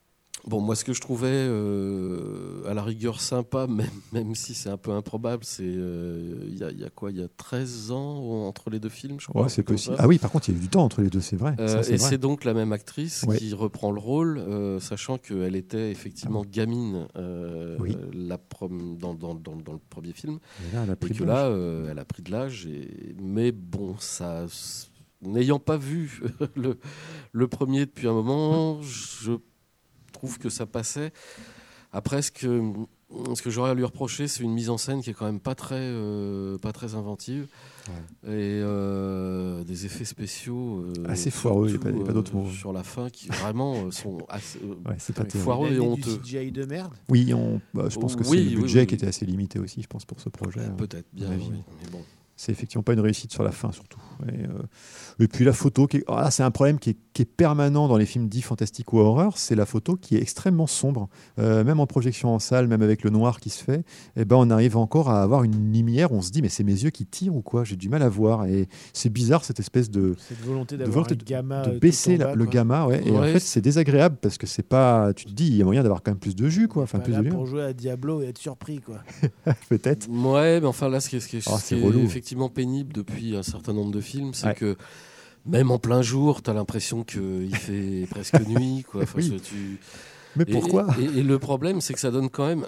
Speaker 9: Bon, moi, ce que je trouvais euh, à la rigueur sympa, même, même si c'est un peu improbable, c'est il euh, y, y a quoi, il y a treize ans entre les deux films, je crois.
Speaker 7: Ouais, c'est possible. Ah oui, par contre, il y a eu du temps entre les deux, c'est vrai.
Speaker 9: Euh,
Speaker 7: Ça, c'est
Speaker 9: et
Speaker 7: vrai.
Speaker 9: c'est donc la même actrice
Speaker 7: Ouais.
Speaker 9: qui reprend le rôle, euh, sachant qu'elle était effectivement gamine euh,
Speaker 7: Oui.
Speaker 9: la prom- dans, dans, dans, dans le premier film,
Speaker 7: Et là, elle a pris
Speaker 9: et
Speaker 7: de
Speaker 9: que
Speaker 7: l'âge.
Speaker 9: là, euh, elle a pris de l'âge. Et... Mais bon, ça, n'ayant pas vu le, le premier depuis un moment, je trouve que ça passait. Après, ce que, ce que j'aurais à lui reprocher, c'est une mise en scène qui est quand même pas très, euh, pas très inventive. Ouais. Et euh, des effets spéciaux euh,
Speaker 7: assez foireux, il n'y a pas,
Speaker 9: euh,
Speaker 7: pas d'autres mots.
Speaker 9: Sur la fin, qui vraiment sont assez, euh,
Speaker 7: ouais, c'est pas
Speaker 9: foireux et honteux.
Speaker 8: Du C G I de merde.
Speaker 7: Oui, on, bah, je pense que
Speaker 9: oui,
Speaker 7: c'est le budget
Speaker 9: oui, oui,
Speaker 7: qui
Speaker 9: oui.
Speaker 7: était assez limité aussi, je pense, pour ce projet.
Speaker 9: Peut-être, bien, oui, mais bon.
Speaker 7: C'est effectivement pas une réussite sur la fin, surtout. Et, euh, et puis la photo, qui est... ah, c'est un problème qui est, qui est permanent dans les films dits fantastiques ou horreur, c'est la photo qui est extrêmement sombre. Euh, même en projection en salle, même avec le noir qui se fait, eh ben, on arrive encore à avoir une lumière, on se dit, mais c'est mes yeux qui tirent ou quoi? J'ai du mal à voir. Et c'est bizarre, cette espèce de...
Speaker 8: Cette volonté d'avoir
Speaker 7: de, volonté
Speaker 8: un gamma
Speaker 7: de
Speaker 8: tout
Speaker 7: baisser
Speaker 8: en bas,
Speaker 7: la, le
Speaker 8: quoi.
Speaker 7: gamma, ouais. Et
Speaker 9: Ouais,
Speaker 7: en fait,
Speaker 9: c'est-
Speaker 7: c'est désagréable parce que c'est pas... Tu te dis, il y a moyen d'avoir quand même plus de jus, quoi. Enfin,
Speaker 8: Pas
Speaker 7: plus
Speaker 8: là
Speaker 7: de lumière.
Speaker 8: pour jouer à Diablo et être surpris, quoi.
Speaker 7: Peut-être.
Speaker 9: Ouais, mais enfin là, ce qui est, ce qui est,
Speaker 7: Oh,
Speaker 9: ce
Speaker 7: c'est
Speaker 9: qui est
Speaker 7: relou.
Speaker 9: effectivement pénible depuis un certain nombre de films, c'est
Speaker 7: Ouais.
Speaker 9: que même en plein jour, tu as l'impression qu'il fait presque nuit. Quoi. Enfin,
Speaker 7: Oui.
Speaker 9: ce- tu...
Speaker 7: Mais
Speaker 9: et,
Speaker 7: pourquoi
Speaker 9: et, et le problème, c'est que ça donne quand même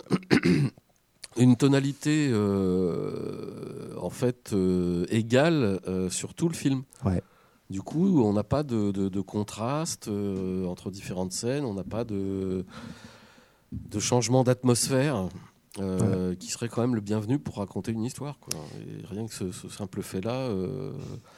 Speaker 9: une tonalité euh, en fait euh, égale euh, sur tout le film.
Speaker 7: Ouais.
Speaker 9: Du coup, on n'a pas de, de, de contraste euh, entre différentes scènes, on n'a pas de, de changement d'atmosphère. Euh, ouais. Qui serait quand même le bienvenu pour raconter une histoire, quoi. Et rien que ce, ce simple fait-là euh,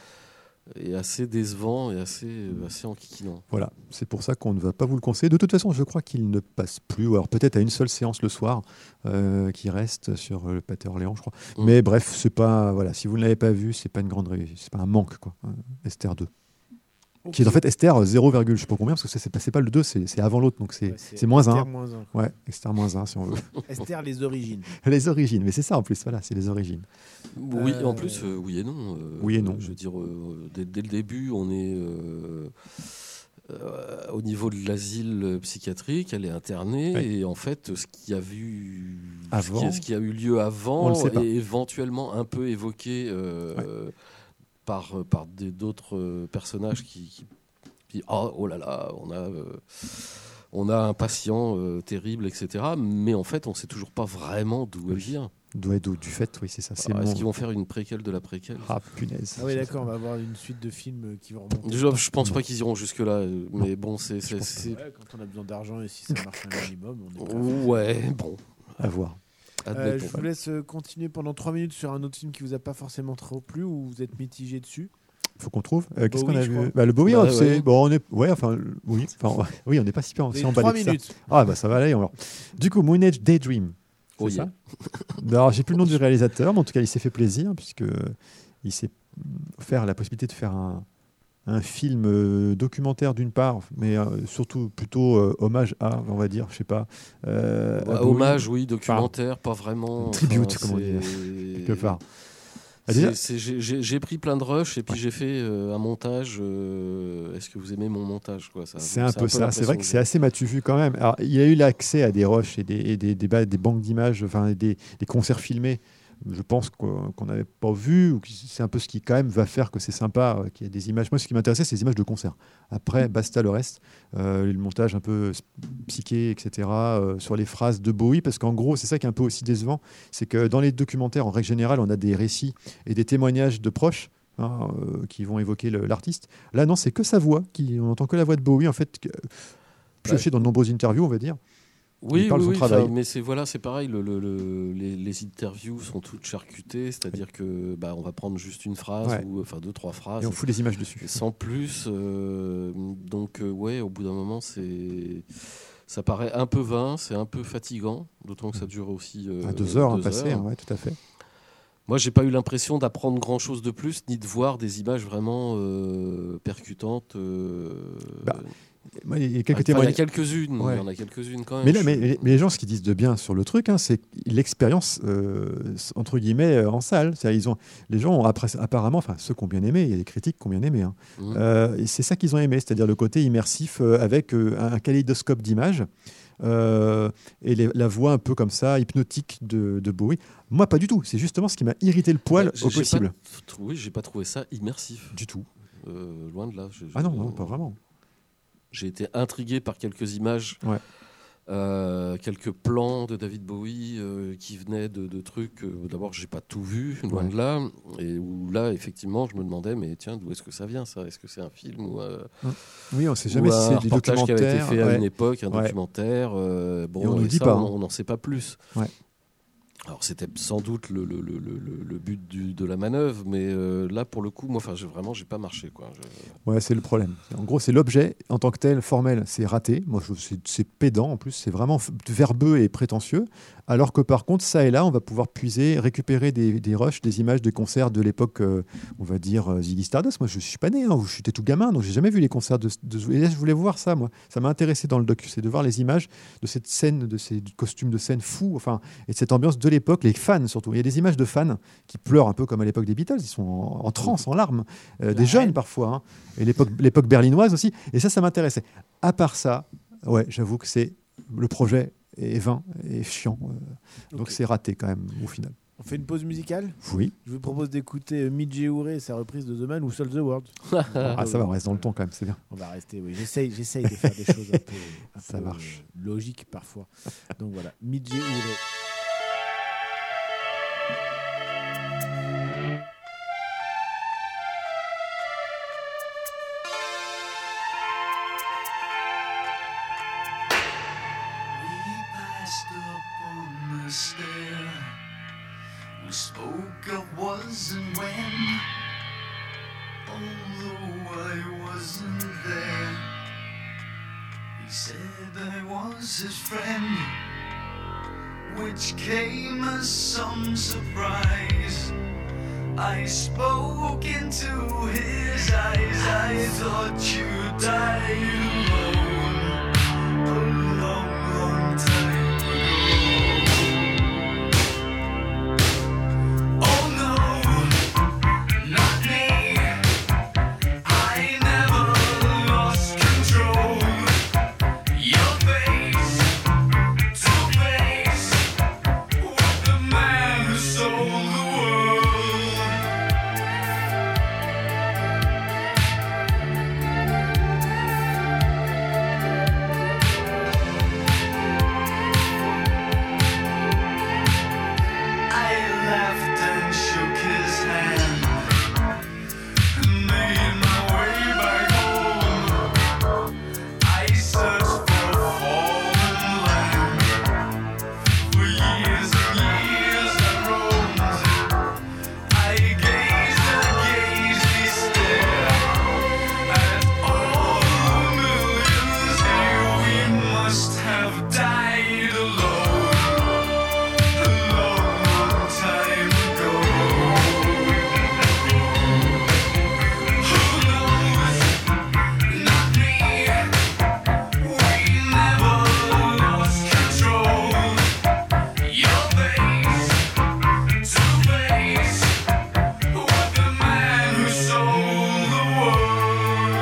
Speaker 9: est assez décevant et assez, euh, assez enquiquinant.
Speaker 7: Voilà, c'est pour ça qu'on ne va pas vous le conseiller. De toute façon, je crois qu'il ne passe plus, ou alors peut-être à une seule séance le soir, euh, qui reste sur le Pathé Orléans, je crois. Mmh. Mais bref, c'est pas, voilà, si vous ne l'avez pas vu, c'est pas une grande réussite, c'est pas un manque, quoi. Esther deux. Okay. Qui est en fait Esther zéro, je sais pas combien, parce que c'est, c'est pas le deux, c'est, c'est avant l'autre, donc c'est, ouais, c'est, c'est moins un.
Speaker 8: moins un.
Speaker 7: Ouais, Esther moins un, si on veut.
Speaker 8: Esther, les origines.
Speaker 7: Les origines, mais c'est ça en plus, voilà, c'est les origines.
Speaker 9: Oui, euh... en plus, euh, oui et non. Euh,
Speaker 7: oui et non.
Speaker 9: Je veux dire, euh, dès, dès le début, on est euh, euh, au niveau de l'asile psychiatrique, elle est internée, ouais. Et en fait, ce qui a vu,
Speaker 7: avant,
Speaker 9: ce qui, ce qui a eu lieu avant, est éventuellement un peu évoqué. Euh, ouais. Par, par des, d'autres personnages qui, qui, qui oh, oh là là, on a, euh, on a un patient euh, terrible, et cetera. Mais en fait, on ne sait toujours pas vraiment d'où oui. elle vient.
Speaker 7: D'où, d'où du fait, oui, c'est ça. C'est
Speaker 9: Alors,
Speaker 7: mon...
Speaker 9: Est-ce qu'ils vont faire une préquelle de la préquelle?
Speaker 7: Ah, punaise.
Speaker 8: Ah oui, d'accord, on va avoir une suite de films qui vont remonter.
Speaker 9: Déjà, je ne pense pas qu'ils iront jusque-là, mais bon, c'est... c'est, c'est...
Speaker 8: Ouais, quand on a besoin d'argent et si ça marche un minimum, on est prêt.
Speaker 9: Ouais, bon.
Speaker 7: À voir.
Speaker 8: Euh, je vous laisse continuer pendant trois minutes sur un autre film qui vous a pas forcément trop plu ou vous êtes mitigé dessus.
Speaker 7: Faut qu'on trouve. Euh, qu'est-ce
Speaker 8: Bowie,
Speaker 7: qu'on a
Speaker 8: vu
Speaker 7: bah, Le Bowie,
Speaker 9: bah,
Speaker 7: c'est
Speaker 9: ouais.
Speaker 7: bon. On est ouais, enfin oui, enfin oui, on n'est pas si bien si
Speaker 8: emballé. Trois minutes.
Speaker 7: Ça. Ah bah ça va aller. On va... Du coup, Moon Age Daydream. C'est
Speaker 9: oh,
Speaker 7: ça.
Speaker 9: Yeah.
Speaker 7: Alors j'ai plus le nom du réalisateur, mais en tout cas il s'est fait plaisir puisque il s'est offert la possibilité de faire un un film euh, documentaire d'une part, mais euh, surtout plutôt euh, hommage à, on va dire, je sais pas. Euh,
Speaker 9: bah, hommage, oui, documentaire, enfin, pas vraiment.
Speaker 7: Tribute,
Speaker 9: enfin,
Speaker 7: comment dire, quelque part.
Speaker 9: C'est, c'est, j'ai, j'ai pris plein de rushs et puis ouais. j'ai fait euh, un montage. Euh, est-ce que vous aimez mon montage, quoi, ça,
Speaker 7: c'est un c'est peu un ça. C'est vrai que c'est assez matu vu quand même. Alors, il a eu l'accès à des rushs et des, et des, des, des, des banques d'images, enfin des, des concerts filmés. Je pense qu'on n'avait pas vu, ou c'est un peu ce qui quand même va faire que c'est sympa, qu'il y ait des images. Moi, ce qui m'intéressait, c'est les images de concert. Après, basta le reste, euh, le montage un peu psyché, et cetera, euh, sur les phrases de Bowie, parce qu'en gros, c'est ça qui est un peu aussi décevant, c'est que dans les documentaires, en règle générale, on a des récits et des témoignages de proches hein, euh, qui vont évoquer le, l'artiste. Là, non, c'est que sa voix, qui, on n'entend que la voix de Bowie, en fait, piochée ouais. dans de nombreuses interviews, on va dire.
Speaker 9: Oui, oui, oui enfin, mais c'est voilà, c'est pareil. Le, le, le, les, les interviews sont toutes charcutées, c'est-à-dire oui. que bah, on va prendre juste une phrase ouais. ou enfin deux, trois phrases.
Speaker 7: Et on fout les images dessus.
Speaker 9: Sans plus. Euh, donc euh, ouais, au bout d'un moment, c'est ça paraît un peu vain, c'est un peu fatigant, d'autant que ça dure aussi euh,
Speaker 7: à deux heures
Speaker 9: deux
Speaker 7: à passer,
Speaker 9: heures.
Speaker 7: Ouais, tout à fait.
Speaker 9: Moi, j'ai pas eu l'impression d'apprendre grand-chose de plus, ni de voir des images vraiment euh, percutantes. Euh...
Speaker 7: Bah. Il y a quelques
Speaker 9: Enfin,
Speaker 7: témoignages.
Speaker 9: Il y a quelques-unes,
Speaker 7: Ouais.
Speaker 9: il y en a quelques-unes quand même.
Speaker 7: Mais, là,
Speaker 9: Je-
Speaker 7: mais, mais les gens, ce qu'ils disent de bien sur le truc, hein, c'est l'expérience, euh, entre guillemets, euh, en salle. C'est-à-dire, ils ont, les gens ont après, apparemment, enfin ceux qui ont bien aimé, il y a des critiques qui ont bien aimé, hein.
Speaker 9: Mhm.
Speaker 7: Euh, et c'est ça qu'ils ont aimé, c'est-à-dire le côté immersif euh, avec euh, un, un kaléidoscope d'images euh, et les- la voix un peu comme ça, hypnotique de, de Bowie. Moi, pas du tout. C'est justement ce qui m'a irrité le poil
Speaker 9: Ouais, j'ai-
Speaker 7: au
Speaker 9: j'ai
Speaker 7: possible.
Speaker 9: pas trouvé- j'ai pas trouvé ça immersif.
Speaker 7: Du tout.
Speaker 9: Euh, loin de là. J'ai-
Speaker 7: Ah non,
Speaker 9: j'ai-
Speaker 7: non, pas vraiment.
Speaker 9: J'ai été intrigué par quelques images,
Speaker 7: Ouais.
Speaker 9: euh, quelques plans de David Bowie euh, qui venaient de, de trucs. euh, D'abord, j'ai pas tout vu, loin
Speaker 7: Ouais.
Speaker 9: de là, et où là, effectivement, je me demandais, mais tiens, d'où est-ce que ça vient ça? Est-ce que c'est un film ou, euh,
Speaker 7: Oui, on ne sait
Speaker 9: ou
Speaker 7: jamais si
Speaker 9: un
Speaker 7: c'est des
Speaker 9: reportage qui avait été
Speaker 7: documentaires.
Speaker 9: fait à
Speaker 7: ouais.
Speaker 9: une époque, un
Speaker 7: Ouais.
Speaker 9: documentaire? euh, bon,
Speaker 7: Et on nous
Speaker 9: et
Speaker 7: dit
Speaker 9: ça,
Speaker 7: pas,
Speaker 9: on-
Speaker 7: hein.
Speaker 9: on n'en sait pas plus.
Speaker 7: Ouais.
Speaker 9: Alors c'était sans doute le, le, le, le, le- le but du, de la manœuvre, mais euh, là pour le coup, moi, enfin, j'ai- vraiment, j'ai pas marché quoi. Je-
Speaker 7: Ouais, c'est le problème. En gros, c'est l'objet en tant que tel, formel, c'est raté. Moi, je trouve que c'est- c'est pédant en plus, c'est vraiment f- verbeux et prétentieux. Alors que par contre, ça et là, on va pouvoir puiser, récupérer des, des rushs, des images de concerts de l'époque, euh, on va dire euh, Ziggy Stardust. Moi, je suis pas né, hein, je suis tout gamin, donc j'ai jamais vu les concerts de, de- et là, je voulais voir ça, moi. Ça m'a intéressé dans le docu, c'est de voir les images de cette scène, de ces costumes de scène fous, enfin, et de cette ambiance de l'époque, les fans surtout. Il y a des images de fans qui pleurent un peu comme à l'époque des Beatles, ils sont en, en transe, en larmes, euh, des jeunes parfois, hein, et l'époque, l'époque berlinoise aussi. Et ça, ça m'intéressait. À part ça, ouais, j'avoue que c'est le projet est vain et chiant, euh, donc
Speaker 8: Ok.
Speaker 7: c'est raté quand même au final.
Speaker 8: On fait une pause musicale.
Speaker 7: Oui.
Speaker 8: Je vous propose d'écouter Midge Ure et sa reprise de The Man Who Sold the World.
Speaker 7: Ah, ça va, on reste dans le ton quand même, c'est bien.
Speaker 8: On va rester, oui. J'essaye, j'essaye de faire des choses un peu, un
Speaker 7: Ça
Speaker 8: peu,
Speaker 7: marche.
Speaker 8: euh, logiques parfois. Donc voilà, Midge Ure.
Speaker 10: We passed up on the stair. We spoke of was and when, although I wasn't there. He said I was his friend, which came as some surprise. I spoke into his eyes. I thought you died alone a long, long time ago. Oh no, not me. I never lost control. Your face to face with the man who sold the world. I laughed and shook his hand and made my way back home. I searched for fallen land. For years and years I roamed. I gazed and gazed, he stared at all the millions here. We must have died alone a long, long time ago. Who knows? Not me. We never lost control. Your face to face with the man who sold the world.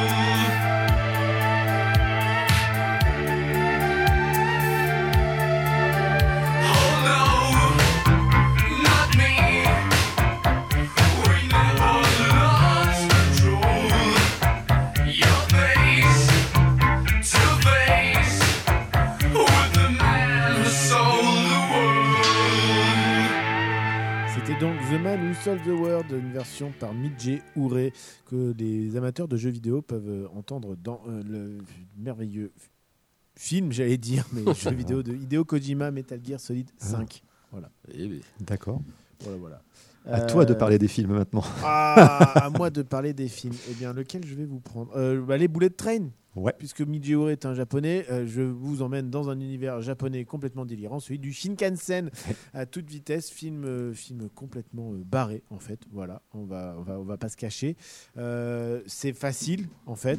Speaker 10: Oh no, not me. We never lost control. Your face to face with the man who sold the world.
Speaker 8: C'était donc The Man Who Sold the World, une version par Midge Ure que les amateurs de jeux vidéo peuvent euh, entendre dans euh, le merveilleux f- film, j'allais dire, mais jeu vidéo de Hideo Kojima, Metal Gear Solid cinq. Voilà,
Speaker 9: Eh oui.
Speaker 7: D'accord.
Speaker 8: voilà, voilà.
Speaker 7: À toi de
Speaker 8: Euh,
Speaker 7: parler des films maintenant.
Speaker 8: Ah, à moi de parler des films. Eh bien, lequel je vais vous prendre euh, bah, Les Bullet Train.
Speaker 7: Ouais.
Speaker 8: Puisque Midge Ure est un japonais, euh, je vous emmène dans un univers japonais complètement délirant, celui du Shinkansen à toute vitesse, film, euh, film complètement euh, barré en fait. Voilà, on va, on va, on va pas se cacher. Euh, c'est facile en fait.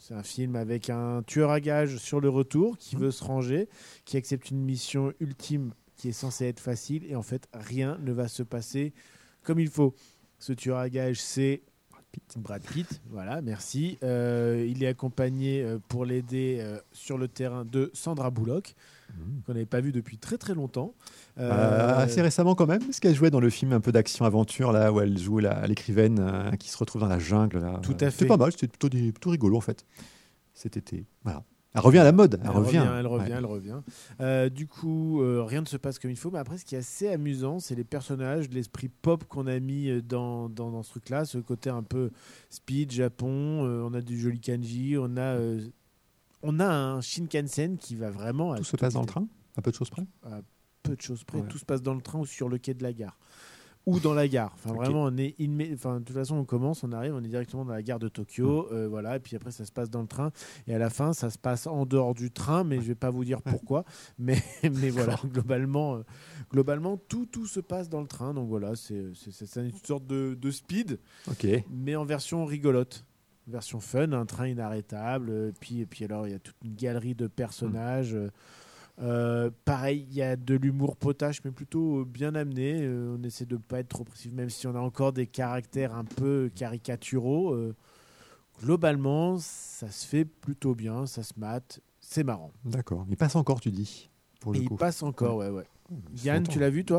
Speaker 8: C'est un film avec un tueur à gages sur le retour qui
Speaker 7: Mmh.
Speaker 8: veut se ranger, qui accepte une mission ultime qui est censée être facile et en fait rien ne va se passer comme il faut. Ce tueur à gages, c'est Brad Pitt, voilà, merci. Euh, il est accompagné euh, pour l'aider euh, sur le terrain de Sandra Bullock,
Speaker 7: Mmh.
Speaker 8: qu'on n'avait pas vu depuis très très longtemps. Euh,
Speaker 7: Euh, assez récemment quand même, parce qu'elle jouait dans le film un peu d'action-aventure, là, où elle joue la- l'écrivaine euh, qui se retrouve dans la jungle. Là.
Speaker 8: Tout à
Speaker 7: C'était
Speaker 8: fait.
Speaker 7: pas mal, c'était plutôt, des- plutôt rigolo en fait, cet été. Voilà. Elle revient à la mode, elle,
Speaker 8: Elle
Speaker 7: revient.
Speaker 8: revient, elle revient,
Speaker 7: Ouais.
Speaker 8: elle revient. Euh, du coup, euh, rien ne se passe comme il faut. Mais après, ce qui est assez amusant, c'est les personnages, l'esprit pop qu'on a mis euh, dans, dans, dans ce truc-là. Ce côté un peu speed, Japon. euh, on a du joli kanji. On a, euh, on a un Shinkansen qui va vraiment... à
Speaker 7: Tout se
Speaker 8: toute
Speaker 7: passe dans le
Speaker 8: vitesse.
Speaker 7: train, à peu de choses près.
Speaker 8: À peu de choses près.
Speaker 7: Ouais.
Speaker 8: Tout se passe dans le train ou sur le quai de la gare. Ou dans la gare. Enfin,
Speaker 7: Ok.
Speaker 8: vraiment, on est immé- enfin, de toute façon, on commence, on arrive, on est directement dans la gare de Tokyo. euh, voilà, et puis après, ça se passe dans le train. Et à la fin, ça se passe en dehors du train, mais je vais pas vous dire pourquoi. Mais, mais voilà, globalement, euh, globalement tout, tout se passe dans le train. Donc voilà, c'est, c'est, c'est- c'est une sorte de, de speed,
Speaker 7: Ok.
Speaker 8: mais en version rigolote. Version fun, un train inarrêtable. euh, Puis, et puis alors, il y a toute une galerie de personnages. euh, Euh, pareil, il y a de l'humour potache, mais plutôt bien amené. Euh, on essaie de ne pas être trop précis, même si on a encore des caractères un peu caricaturaux. Euh, globalement, ça se fait plutôt bien, ça se mate, c'est marrant.
Speaker 7: D'accord. Il passe encore, tu dis, pour le
Speaker 8: Et il
Speaker 7: coup.
Speaker 8: passe encore, ouais, ouais.
Speaker 7: C'est
Speaker 8: Yann,
Speaker 7: longtemps.
Speaker 8: tu l'as vu, toi ?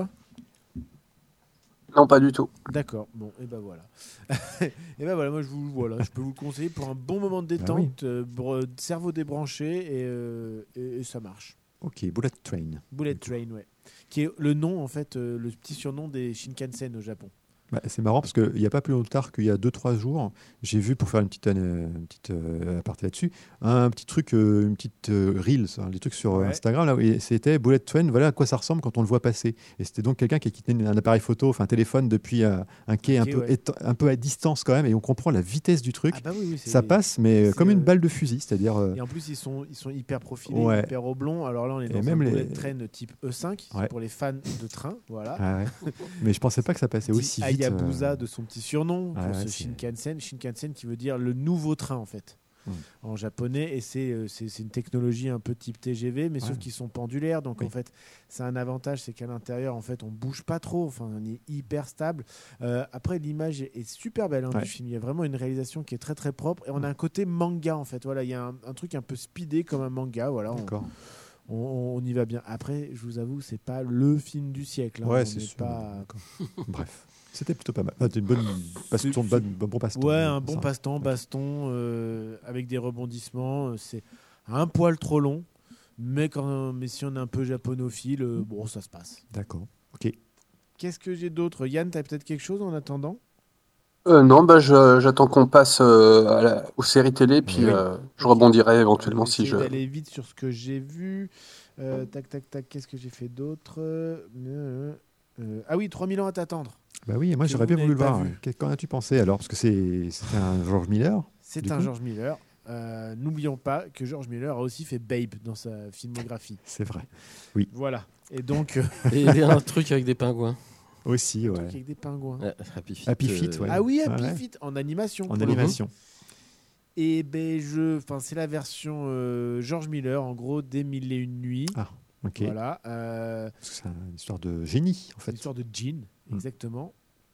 Speaker 3: Non, pas du tout.
Speaker 8: D'accord, bon, et ben voilà. et ben voilà, moi je vous voilà, je peux vous le conseiller pour un bon moment de
Speaker 7: Ah oui.
Speaker 8: détente, euh, br- cerveau débranché et, euh, et, et ça marche.
Speaker 7: Ok, Bullet Train.
Speaker 8: Bullet Train, ouais. Qui est le nom, en fait, euh, le petit surnom des Shinkansen au Japon.
Speaker 7: Bah, c'est marrant parce qu'il n'y a pas plus longtemps qu'il y a deux trois jours, j'ai vu, pour faire une petite, euh, une petite euh, aparté là-dessus, un petit truc, euh, une petite euh, Reels, hein, des trucs sur euh,
Speaker 8: Ouais.
Speaker 7: Instagram, là, où il- c'était Bullet Train, voilà à quoi ça ressemble quand on le voit passer. Et c'était donc quelqu'un qui a quitté un appareil photo, enfin un téléphone depuis euh, un quai
Speaker 8: Un
Speaker 7: un,
Speaker 8: quai,
Speaker 7: peu
Speaker 8: ouais.
Speaker 7: éta- un peu à distance quand même, et on comprend la vitesse du truc.
Speaker 8: Ah bah oui, oui, c'est-
Speaker 7: Ça passe, mais
Speaker 8: c'est,
Speaker 7: comme une
Speaker 8: euh,
Speaker 7: balle de fusil, c'est-à-dire... euh,
Speaker 8: Et en plus, ils sont, ils sont hyper profilés,
Speaker 7: Ouais.
Speaker 8: hyper oblongs. Alors là, on est
Speaker 7: Et
Speaker 8: dans
Speaker 7: même
Speaker 8: un
Speaker 7: les-
Speaker 8: Bullet Train type E cinq,
Speaker 7: Ouais.
Speaker 8: pour les fans de train. Voilà.
Speaker 7: ah ouais. Mais je pensais pas que ça passait
Speaker 8: Petit
Speaker 7: aussi vite.
Speaker 8: Hayabusa
Speaker 7: euh,
Speaker 8: de son petit surnom
Speaker 7: Ah
Speaker 8: pour
Speaker 7: ouais,
Speaker 8: ce
Speaker 7: c'est-
Speaker 8: Shinkansen. Shinkansen qui veut dire le nouveau train en fait.
Speaker 7: Mm.
Speaker 8: En japonais, et c'est, euh, c'est, c'est une technologie un peu type T G V, mais
Speaker 7: Ouais.
Speaker 8: sauf qu'ils sont pendulaires. Donc
Speaker 7: Oui.
Speaker 8: en fait, c'est un avantage, c'est qu'à l'intérieur, en fait, on bouge pas trop. Enfin, on est hyper stable. Euh, après, l'image est, est super belle hein,
Speaker 7: Ouais.
Speaker 8: du film. Il y a vraiment une réalisation qui est très très propre, et on a un côté manga en fait. Voilà, il y a un, un truc un peu speedé comme un manga. Voilà, on,
Speaker 7: D'accord.
Speaker 8: on, on y va bien. Après, je vous avoue, c'est pas le film du siècle. hein.
Speaker 7: Ouais,
Speaker 8: On
Speaker 7: c'est
Speaker 8: n'est
Speaker 7: sûr.
Speaker 8: pas...
Speaker 7: D'accord. Bref, c'était plutôt pas mal. Ah, c'était une bonne baston,
Speaker 8: C'est-
Speaker 7: bonne- bon, bon passe-temps.
Speaker 8: Ouais, un bon
Speaker 7: Ça.
Speaker 8: passe-temps, baston, euh, avec des rebondissements. euh, C'est un poil trop long, mais, quand, mais si on est un peu japonophile, euh, bon, ça se passe.
Speaker 7: D'accord. Ok.
Speaker 8: Qu'est-ce que j'ai d'autre ? Yann, t'as peut-être quelque chose en attendant ?
Speaker 3: Euh, non, bah, je- j'attends qu'on passe euh, à la- aux séries télé, puis
Speaker 7: Oui.
Speaker 3: euh, je rebondirai éventuellement
Speaker 8: On va
Speaker 3: si
Speaker 8: essayer
Speaker 3: je.
Speaker 8: d'aller vite sur ce que j'ai vu. Euh, tac, tac, tac, qu'est-ce que j'ai fait d'autre ? Euh, euh, Ah oui, trois mille ans à t'attendre.
Speaker 7: Bah oui, moi
Speaker 8: Que
Speaker 7: j'aurais
Speaker 8: vous
Speaker 7: bien voulu le
Speaker 8: n'avez pas
Speaker 7: voir.
Speaker 8: vu.
Speaker 7: Qu'est- Qu'en as-tu pensé alors? Parce que c'est c'était un George Miller.
Speaker 8: C'est
Speaker 7: Du
Speaker 8: un
Speaker 7: coup
Speaker 8: George Miller. Euh, N'oublions pas que George Miller a aussi fait Babe dans sa filmographie.
Speaker 7: C'est vrai.
Speaker 8: Voilà. Et donc, euh,
Speaker 9: Et il y a un truc avec des pingouins.
Speaker 7: Aussi,
Speaker 8: un
Speaker 7: ouais.
Speaker 8: truc avec des pingouins.
Speaker 9: Ouais, Happy Feet.
Speaker 7: Happy Feet, ouais.
Speaker 8: Ah oui, Happy
Speaker 7: Ouais.
Speaker 8: Feet en animation.
Speaker 7: En
Speaker 8: pour le coup.
Speaker 7: animation.
Speaker 8: Et ben je, enfin c'est la version euh, George Miller en gros des Mille et une nuits.
Speaker 7: Ah, ok.
Speaker 8: Voilà. Euh,
Speaker 7: Parce que c'est une histoire de génie, en
Speaker 8: c'est
Speaker 7: fait.
Speaker 8: l'histoire de Jean,
Speaker 7: Mm.
Speaker 8: exactement.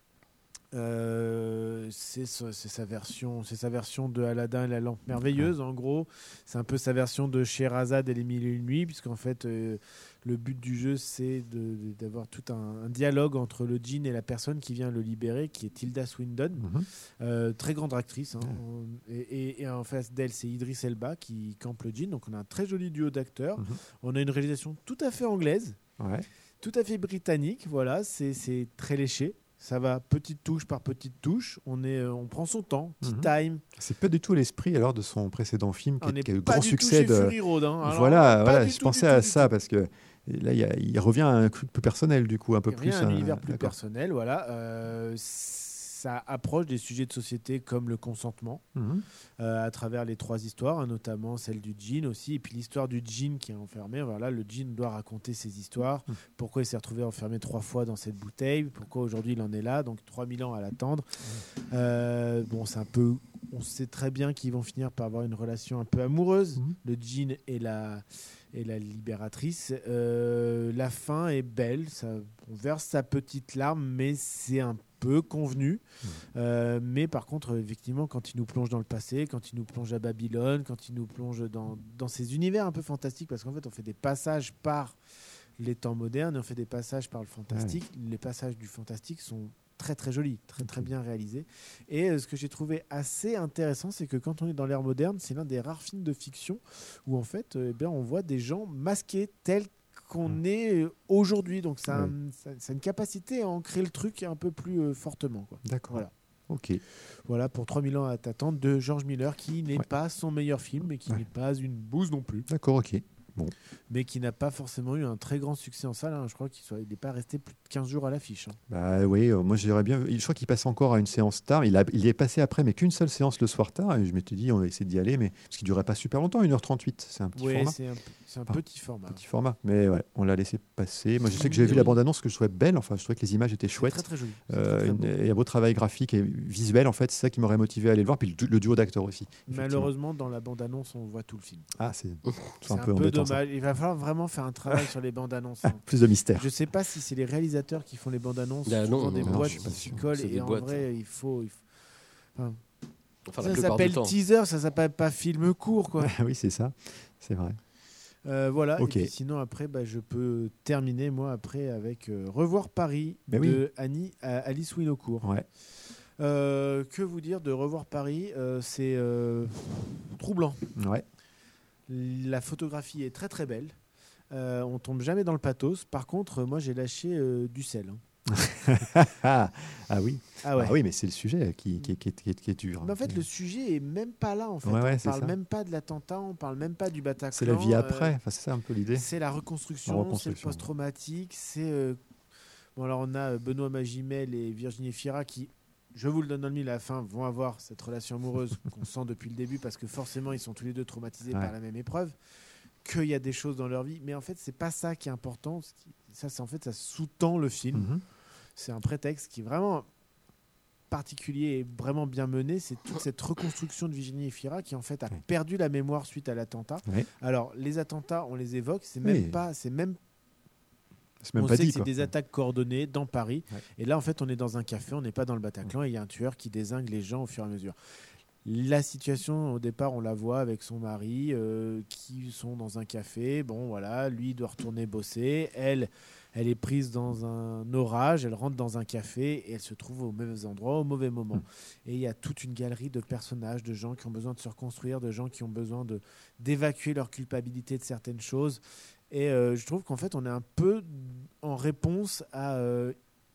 Speaker 8: Euh, c'est sa, c'est sa version, c'est sa version de Aladdin et la lampe merveilleuse. En gros, c'est un peu sa version de Sherazade et les Mille et une nuits, puisqu'en fait euh, le but du jeu c'est de- de- d'avoir tout un, un dialogue entre le djinn et la personne qui vient le libérer, qui est Tilda Swinton.
Speaker 7: Mhm.
Speaker 8: Euh, très grande actrice. Hein. Et, et- et en face d'elle, c'est Idris Elba qui campe le djinn. Donc on a un très joli duo d'acteurs.
Speaker 7: Mhm.
Speaker 8: On a une réalisation tout à fait anglaise,
Speaker 7: Ouais.
Speaker 8: tout à fait britannique. Voilà, c'est c'est très léché. Ça va petite touche par petite touche. On, est, euh, on prend son temps, tea
Speaker 7: Mhm.
Speaker 8: time.
Speaker 7: C'est pas du tout l'esprit alors de son précédent film qui,
Speaker 8: On
Speaker 7: est-
Speaker 8: n'est
Speaker 7: qui a eu
Speaker 8: pas
Speaker 7: grand
Speaker 8: du
Speaker 7: succès.
Speaker 8: tout chez
Speaker 7: de...
Speaker 8: Fury Road. hein. Alors,
Speaker 7: voilà,
Speaker 8: pas
Speaker 7: voilà.
Speaker 8: du
Speaker 7: Je
Speaker 8: tout,
Speaker 7: pensais
Speaker 8: du
Speaker 7: à
Speaker 8: tout, du
Speaker 7: ça
Speaker 8: tout.
Speaker 7: parce que là, il, y a- il revient à un truc plus personnel du coup, un peu
Speaker 8: Il
Speaker 7: plus.
Speaker 8: revient à un
Speaker 7: euh,
Speaker 8: univers plus
Speaker 7: d'accord.
Speaker 8: personnel. Voilà. Euh, ça approche des sujets de société comme le consentement.
Speaker 7: Mhm.
Speaker 8: euh, à travers les trois histoires, hein, notamment celle du djinn aussi, et puis l'histoire du djinn qui est enfermé. Voilà, le djinn doit raconter ses histoires,
Speaker 7: Mm.
Speaker 8: pourquoi il s'est retrouvé enfermé trois fois dans cette bouteille, pourquoi aujourd'hui il en est là, donc trois mille ans à l'attendre. Euh, bon, c'est un peu, on sait très bien qu'ils vont finir par avoir une relation un peu amoureuse,
Speaker 7: Mhm.
Speaker 8: le djinn et la, et la libératrice. Euh, la fin est belle, ça, on verse sa petite larme, mais c'est un peu convenu.
Speaker 7: Mhm.
Speaker 8: Euh, mais par contre, effectivement, quand il nous plonge dans le passé, quand il nous plonge à Babylone, quand il nous plonge dans, dans ces univers un peu fantastiques, parce qu'en fait, on fait des passages par les temps modernes et on fait des passages par le fantastique. Les passages du fantastique sont très très jolis, très très bien réalisés. Et euh, ce que j'ai trouvé assez intéressant, c'est que quand on est dans l'ère moderne, c'est l'un des rares films de fiction où en fait, euh, eh bien, on voit des gens masqués tels qu'on
Speaker 7: Mmh.
Speaker 8: est euh, aujourd'hui. Donc ça, a
Speaker 7: Ouais.
Speaker 8: un- ça, ça a une capacité à ancrer le truc un peu plus euh, fortement, quoi.
Speaker 7: D'accord.
Speaker 8: Voilà.
Speaker 7: Ok.
Speaker 8: Voilà pour trois mille ans à t'attendre de George Miller, qui n'est
Speaker 7: Ouais.
Speaker 8: pas son meilleur film, mais qui
Speaker 7: Ouais.
Speaker 8: n'est pas une bouse non plus,
Speaker 7: D'accord, ok.
Speaker 8: mais qui n'a pas forcément eu un très grand succès en salle, hein. Je crois qu'il soit, il n'est pas resté plus de quinze jours à l'affiche, hein.
Speaker 7: Bah oui, euh, moi j'aurais bien. Je crois qu'il passe encore à une séance tard. Il, a, il y est passé après, mais qu'une seule séance le soir tard. Et je m'étais dit, on va essayer d'y aller, mais parce qu'il durait pas super longtemps, une heure trente-huit. C'est un petit
Speaker 8: Oui,
Speaker 7: format.
Speaker 8: c'est un, c'est un
Speaker 7: Ah,
Speaker 8: petit format.
Speaker 7: Petit format. Mais ouais, on l'a laissé passer. Moi je sais que j'ai vu
Speaker 9: Oui.
Speaker 7: la bande-annonce que je trouvais belle. Enfin, je trouvais que les images étaient
Speaker 8: C'est
Speaker 7: chouettes.
Speaker 8: très très joli. C'est
Speaker 7: Euh,
Speaker 8: très, très
Speaker 7: une-
Speaker 8: beau.
Speaker 7: et un beau travail graphique et visuel, en fait, c'est ça qui m'aurait motivé à aller le voir. Puis le, du- le duo d'acteurs aussi. effectivement.
Speaker 8: Malheureusement, dans la bande-annonce, on voit tout le film.
Speaker 7: Ah, c'est
Speaker 8: C'est
Speaker 7: un
Speaker 8: un,
Speaker 7: peu
Speaker 8: peu
Speaker 7: embêtant, ça.
Speaker 8: dommage. Il va falloir vraiment faire un travail sur les bandes-annonces, hein.
Speaker 7: Plus de mystère.
Speaker 8: Je sais pas si c'est les réalisateurs qui font les bandes-annonces,
Speaker 9: Ah, non,
Speaker 8: souvent des
Speaker 9: non,
Speaker 7: non,
Speaker 8: boîtes
Speaker 7: je suis pas
Speaker 8: qui s'y
Speaker 7: sûr.
Speaker 8: collent,
Speaker 9: C'est
Speaker 8: et
Speaker 9: des
Speaker 8: en
Speaker 9: boîtes.
Speaker 8: vrai, il faut... il faut- Enfin,
Speaker 9: Enfin, la
Speaker 8: ça
Speaker 9: plupart du
Speaker 8: s'appelle
Speaker 9: temps.
Speaker 8: teaser, ça s'appelle pas film court, quoi.
Speaker 7: oui, c'est ça. C'est vrai.
Speaker 8: Euh, voilà.
Speaker 7: Ok.
Speaker 8: Et puis sinon, après, bah, je peux terminer, moi, après, avec euh, Revoir Paris
Speaker 7: Ben
Speaker 8: de Annie, à Alice Winocourt.
Speaker 7: Ouais.
Speaker 8: Euh, que vous dire de Revoir Paris euh, C'est euh, troublant.
Speaker 7: Ouais.
Speaker 8: La photographie est très très belle. Euh, on tombe jamais dans le pathos. Par contre, moi, j'ai lâché euh, du sel, hein.
Speaker 7: ah, ah oui.
Speaker 8: Ah ouais.
Speaker 7: Ah oui, mais c'est le sujet qui, qui, qui, qui, qui est dur.
Speaker 8: Mais en fait, le sujet est même pas là. En fait,
Speaker 7: Ouais, ouais,
Speaker 8: on
Speaker 7: c'est
Speaker 8: parle
Speaker 7: ça.
Speaker 8: même pas de l'attentat, on parle même pas du Bataclan.
Speaker 7: c'est la vie
Speaker 8: euh,
Speaker 7: après. Enfin, c'est ça un peu l'idée.
Speaker 8: c'est la reconstruction,
Speaker 7: La
Speaker 8: c'est le
Speaker 7: reconstruction.
Speaker 8: post-traumatique. C'est euh, bon. Alors, on a euh, Benoît Magimel et Virginie Fira qui, je vous le donne dans le mille, à la fin, vont avoir cette relation amoureuse qu'on sent depuis le début parce que forcément, ils sont tous les deux traumatisés
Speaker 7: Ouais.
Speaker 8: par la même épreuve. Qu'il y a des choses dans leur vie, mais en fait, c'est pas ça qui est important. Ce qui- Ça, c'est en fait, ça sous-tend le film.
Speaker 7: Mhm.
Speaker 8: C'est un prétexte qui est vraiment particulier et vraiment bien mené. C'est toute cette reconstruction de Virginie Efira qui en fait a
Speaker 7: Ouais.
Speaker 8: perdu la mémoire suite à l'attentat.
Speaker 7: Ouais.
Speaker 8: Alors les attentats, on les évoque, c'est même
Speaker 7: Oui.
Speaker 8: pas, c'est même,
Speaker 7: C'est même
Speaker 8: on
Speaker 7: pas
Speaker 8: sait
Speaker 7: dit.
Speaker 8: que c'est
Speaker 7: quoi.
Speaker 8: des attaques coordonnées dans Paris.
Speaker 7: Ouais.
Speaker 8: Et là en fait, on est dans un café, on n'est pas dans le Bataclan. Et il y a un tueur qui dézingue les gens au fur et à mesure. La situation, au départ, on la voit avec son mari euh, qui sont dans un café. Bon, voilà, lui il doit retourner bosser. Elle, elle est prise dans un orage. Elle rentre dans un café et elle se trouve au mauvais endroit, au mauvais moment.
Speaker 7: Mm.
Speaker 8: Et il y a toute une galerie de personnages, de gens qui ont besoin de se reconstruire, de gens qui ont besoin de d'évacuer leur culpabilité de certaines choses. Et euh, je trouve qu'en fait, on est un peu en réponse à euh,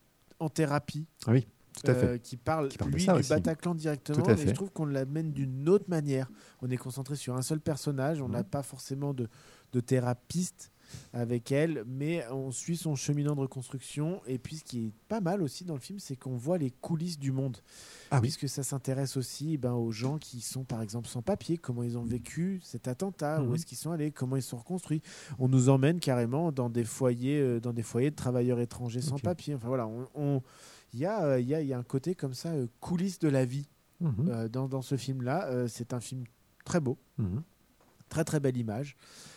Speaker 8: En thérapie.
Speaker 7: Ah oui, tout à fait.
Speaker 8: Euh, qui parle,
Speaker 7: Qui parle de
Speaker 8: lui,
Speaker 7: ça
Speaker 8: du
Speaker 7: aussi.
Speaker 8: Bataclan directement.
Speaker 7: Tout à
Speaker 8: Et
Speaker 7: fait.
Speaker 8: je trouve qu'on l'amène d'une autre manière. On est concentré sur un seul personnage. On n'a
Speaker 7: Mhm.
Speaker 8: pas forcément de, de thérapeute avec elle, mais on suit son cheminement de reconstruction. Et puis, ce qui est pas mal aussi dans le film, c'est qu'on voit les coulisses du monde.
Speaker 7: Ah oui.
Speaker 8: Puisque ça s'intéresse aussi ben, aux gens qui sont, par exemple, sans papier, comment ils ont vécu cet attentat, où
Speaker 7: Mhm.
Speaker 8: est-ce qu'ils sont allés, comment ils sont reconstruits. On nous emmène carrément dans des foyers, euh, dans des foyers de travailleurs étrangers sans
Speaker 7: Ok.
Speaker 8: papier. Enfin voilà, on, on- il y a, euh, il y a, il y a un côté comme ça, euh, coulisses de la vie
Speaker 7: Mhm.
Speaker 8: euh, dans, dans ce film-là. Euh, c'est un film très beau,
Speaker 7: Mhm.
Speaker 8: très très belle image.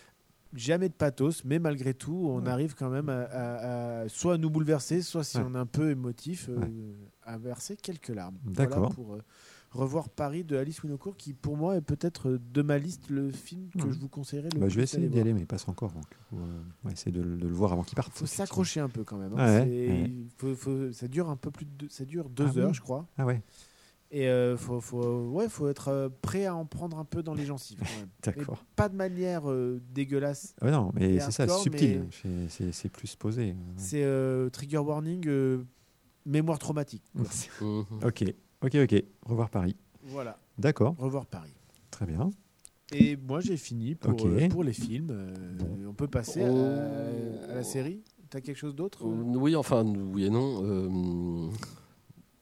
Speaker 8: Jamais de pathos, mais malgré tout, on
Speaker 7: Ouais.
Speaker 8: arrive quand même à, à- à soit à nous bouleverser, soit si
Speaker 7: Ouais.
Speaker 8: on est un peu émotif, euh,
Speaker 7: Ouais.
Speaker 8: à verser quelques larmes.
Speaker 7: D'accord.
Speaker 8: Voilà pour euh, Revoir Paris de Alice Winocourt, qui pour moi est peut-être euh, de ma liste le film que
Speaker 7: Mhm.
Speaker 8: je vous conseillerais le
Speaker 7: Bah,
Speaker 8: plus
Speaker 7: je vais essayer
Speaker 8: d'aller
Speaker 7: d'y
Speaker 8: voir.
Speaker 7: aller, mais il passe encore. Donc, euh, on va essayer de, le- de le voir avant qu'il parte.
Speaker 8: Il faut
Speaker 7: effectivement.
Speaker 8: s'accrocher un peu quand même, hein.
Speaker 7: Ah ouais,
Speaker 8: C'est-
Speaker 7: ouais.
Speaker 8: il faut- faut- ça dure un peu plus de deux, ça dure deux
Speaker 7: Ah
Speaker 8: heures,
Speaker 7: oui.
Speaker 8: je crois.
Speaker 7: Ah ouais,
Speaker 8: Et euh, faut, faut, ouais, faut être euh, prêt à en prendre un peu dans les gencives. Quand même.
Speaker 7: d'accord.
Speaker 8: Pas de manière euh, dégueulasse.
Speaker 7: Ah ouais, non, mais
Speaker 8: Et
Speaker 7: c'est ça,
Speaker 8: hardcore,
Speaker 7: subtil.
Speaker 8: mais-
Speaker 7: C'est- C'est c'est plus posé.
Speaker 8: C'est euh, trigger warning, euh, mémoire traumatique. quoi.
Speaker 9: Mhm.
Speaker 7: Ok, ok, ok. Revoir Paris.
Speaker 8: Voilà,
Speaker 7: D'accord,
Speaker 8: Revoir Paris.
Speaker 7: très bien.
Speaker 8: Et moi j'ai fini pour,
Speaker 7: Ok.
Speaker 8: euh, pour les films. Euh, on peut passer à,
Speaker 9: Oh.
Speaker 8: à la série. T'as quelque chose d'autre?
Speaker 9: Euh, Oui, enfin, oui et non. euh,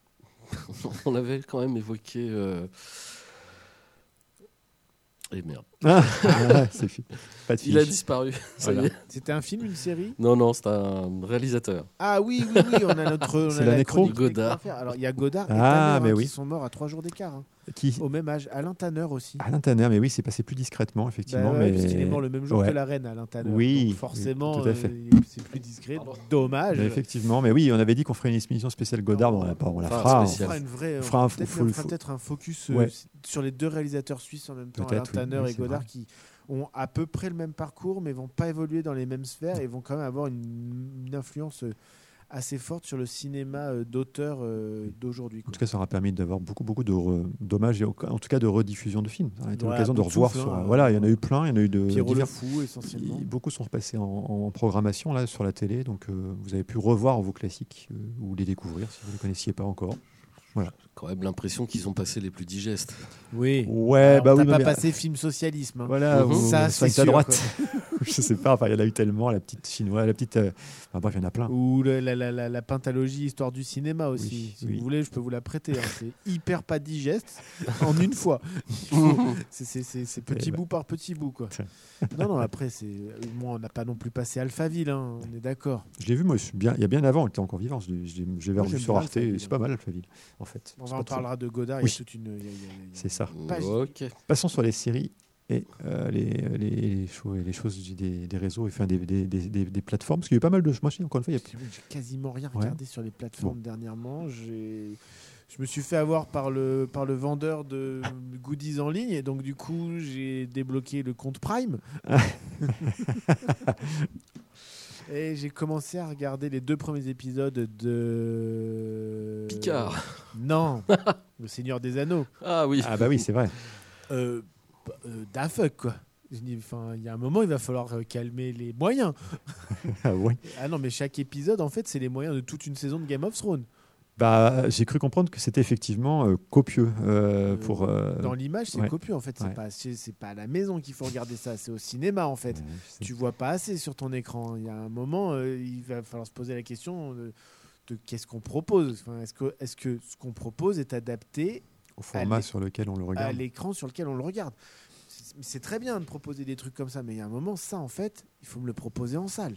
Speaker 9: on avait quand même évoqué. euh, Et merde.
Speaker 7: Ah, c'est fi- pas de
Speaker 9: Il a
Speaker 7: fiche.
Speaker 9: disparu. Ça y
Speaker 7: Voilà.
Speaker 9: est.
Speaker 8: C'était un film, une série?
Speaker 9: Non, non, c'est un réalisateur.
Speaker 8: Ah oui, oui, oui, on a notre. on a
Speaker 7: C'est la nécro
Speaker 8: chronique
Speaker 9: Godard.
Speaker 8: à faire. Alors il y a Godard et
Speaker 7: Ah,
Speaker 8: Tanner,
Speaker 7: mais
Speaker 8: hein,
Speaker 7: oui.
Speaker 8: qui sont morts à trois jours d'écart. hein.
Speaker 7: Qui
Speaker 8: Au même âge. Alain Tanner aussi.
Speaker 7: Alain Tanner, mais oui, c'est passé plus discrètement, effectivement.
Speaker 8: Bah ouais,
Speaker 7: mais...
Speaker 8: parce qu'il est mort le même jour
Speaker 7: Ouais.
Speaker 8: que la reine, Alain Tanner.
Speaker 7: Oui,
Speaker 8: Donc forcément,
Speaker 7: oui, tout à fait.
Speaker 8: euh, c'est plus discret. Dommage.
Speaker 7: Mais effectivement, mais oui, on avait dit qu'on ferait une émission spéciale Godard,
Speaker 8: Non.
Speaker 7: on la, on la
Speaker 9: Enfin,
Speaker 7: fera.
Speaker 8: On
Speaker 9: spéciale.
Speaker 8: fera une vraie.
Speaker 7: On
Speaker 8: on
Speaker 7: fera un
Speaker 8: peut-être
Speaker 7: fou-
Speaker 8: on fera
Speaker 7: fou-
Speaker 8: peut-être un focus euh,
Speaker 7: Ouais.
Speaker 8: sur les deux réalisateurs suisses en même temps,
Speaker 7: Peut-être,
Speaker 8: Alain
Speaker 7: oui.
Speaker 8: Tanner
Speaker 7: Oui,
Speaker 8: et
Speaker 7: c'est
Speaker 8: Godard,
Speaker 7: vrai.
Speaker 8: qui ont à peu près le même parcours, mais vont pas évoluer dans les mêmes sphères et vont quand même avoir une, une influence euh, assez forte sur le cinéma euh, d'auteur euh, d'aujourd'hui.
Speaker 7: En
Speaker 8: quoi.
Speaker 7: tout cas, ça aura permis d'avoir beaucoup, beaucoup de re- d'hommages et au- en tout cas de rediffusion de films. Ça a été
Speaker 8: Ouais,
Speaker 7: l'occasion de
Speaker 8: bout de
Speaker 7: revoir.
Speaker 8: souffle,
Speaker 7: sur,
Speaker 8: hein.
Speaker 7: voilà, il y en a eu plein, il y en a eu de
Speaker 8: Pierrot le
Speaker 7: divers.
Speaker 8: Fou, essentiellement.
Speaker 7: Ils- Beaucoup sont passés en, en programmation là sur la télé, donc euh, vous avez pu revoir vos classiques euh, ou les découvrir si vous ne les connaissiez pas encore. Voilà.
Speaker 9: Quand même l'impression qu'ils ont passé les plus digestes.
Speaker 8: Oui.
Speaker 7: Ouais,
Speaker 8: Alors,
Speaker 7: bah
Speaker 8: t'as
Speaker 7: oui,
Speaker 8: pas
Speaker 7: mais-
Speaker 8: passé film socialisme. hein.
Speaker 7: Voilà,
Speaker 9: Mhm.
Speaker 7: ou
Speaker 8: Ça,
Speaker 7: cinq
Speaker 8: c'est
Speaker 7: à
Speaker 8: sûr,
Speaker 7: droite. Je sais pas, enfin, il y en a eu tellement, la petite chinoise, la petite. euh, enfin, bref, il y en a plein.
Speaker 8: Ou le- la, la, la, la pentalogie Histoire du cinéma aussi.
Speaker 7: Oui,
Speaker 8: si
Speaker 7: oui.
Speaker 8: vous voulez, je peux vous la prêter. hein. C'est hyper pas digeste en une fois. Il faut- c'est, c'est, c'est, c'est petit
Speaker 7: Eh ben.
Speaker 8: bout par petit bout. Quoi. Non, non, après, c'est... moi, on n'a pas non plus passé Alphaville, hein, on est d'accord.
Speaker 7: Je l'ai vu, moi, je- bien, il y a bien avant, il était encore vivant. Je l'ai je l'ai- je l'ai
Speaker 8: Moi,
Speaker 7: revu
Speaker 8: j'aime
Speaker 7: sur
Speaker 8: bien
Speaker 7: Arte,
Speaker 8: Alphaville.
Speaker 7: c'est pas mal, Alphaville, en fait.
Speaker 8: On
Speaker 7: C'est
Speaker 8: va
Speaker 7: pas
Speaker 8: en
Speaker 7: trop-
Speaker 8: parlera de Godard.
Speaker 7: Oui.
Speaker 8: Il y a toute une... il y a- il y a- il y a-
Speaker 7: C'est ça.
Speaker 8: Page.
Speaker 9: Ok.
Speaker 7: Passons sur les séries et euh, les, les, les, cho- les choses des, des réseaux, enfin, des, des, des, des- des plateformes. Parce qu'il y a eu pas mal de. Moi, je dis, encore une fois, il y a
Speaker 8: J'ai j'ai quasiment rien
Speaker 7: Ouais.
Speaker 8: regardé sur les plateformes dernièrement. J'ai... Je me suis fait avoir par le, par le vendeur de goodies en ligne et donc du coup j'ai débloqué le compte Prime. Et j'ai commencé à regarder les deux premiers épisodes de...
Speaker 9: Picard.
Speaker 8: Non, Le Seigneur des Anneaux.
Speaker 9: Ah oui.
Speaker 7: Ah, bah oui, c'est vrai.
Speaker 8: Euh, euh, da fuck quoi. Je dis, enfin, il y a un moment, il va falloir euh, calmer les moyens.
Speaker 7: Ah, oui.
Speaker 8: Ah non, mais chaque épisode, en fait, c'est les moyens de toute une saison de Game of Thrones.
Speaker 7: Bah, j'ai cru comprendre que c'était effectivement euh, copieux euh, pour. euh,
Speaker 8: Dans l'image, c'est
Speaker 7: ouais.
Speaker 8: copieux en fait. C'est
Speaker 7: Ouais.
Speaker 8: pas, c'est, c'est pas à la maison qu'il faut regarder ça, c'est au cinéma en fait.
Speaker 7: ouais, je sais.
Speaker 8: Tu vois pas assez sur ton écran. Il y a un moment, euh, il va falloir se poser la question de, de qu'est-ce qu'on propose. Enfin, est-ce que, est-ce que ce qu'on propose est adapté
Speaker 7: Au format
Speaker 8: Allez.
Speaker 7: sur lequel on le
Speaker 8: à
Speaker 7: regarde.
Speaker 8: l'écran sur lequel on le regarde? C'est, c'est très bien de proposer des trucs comme ça, mais il y a un moment, ça en fait, il faut me le proposer en salle.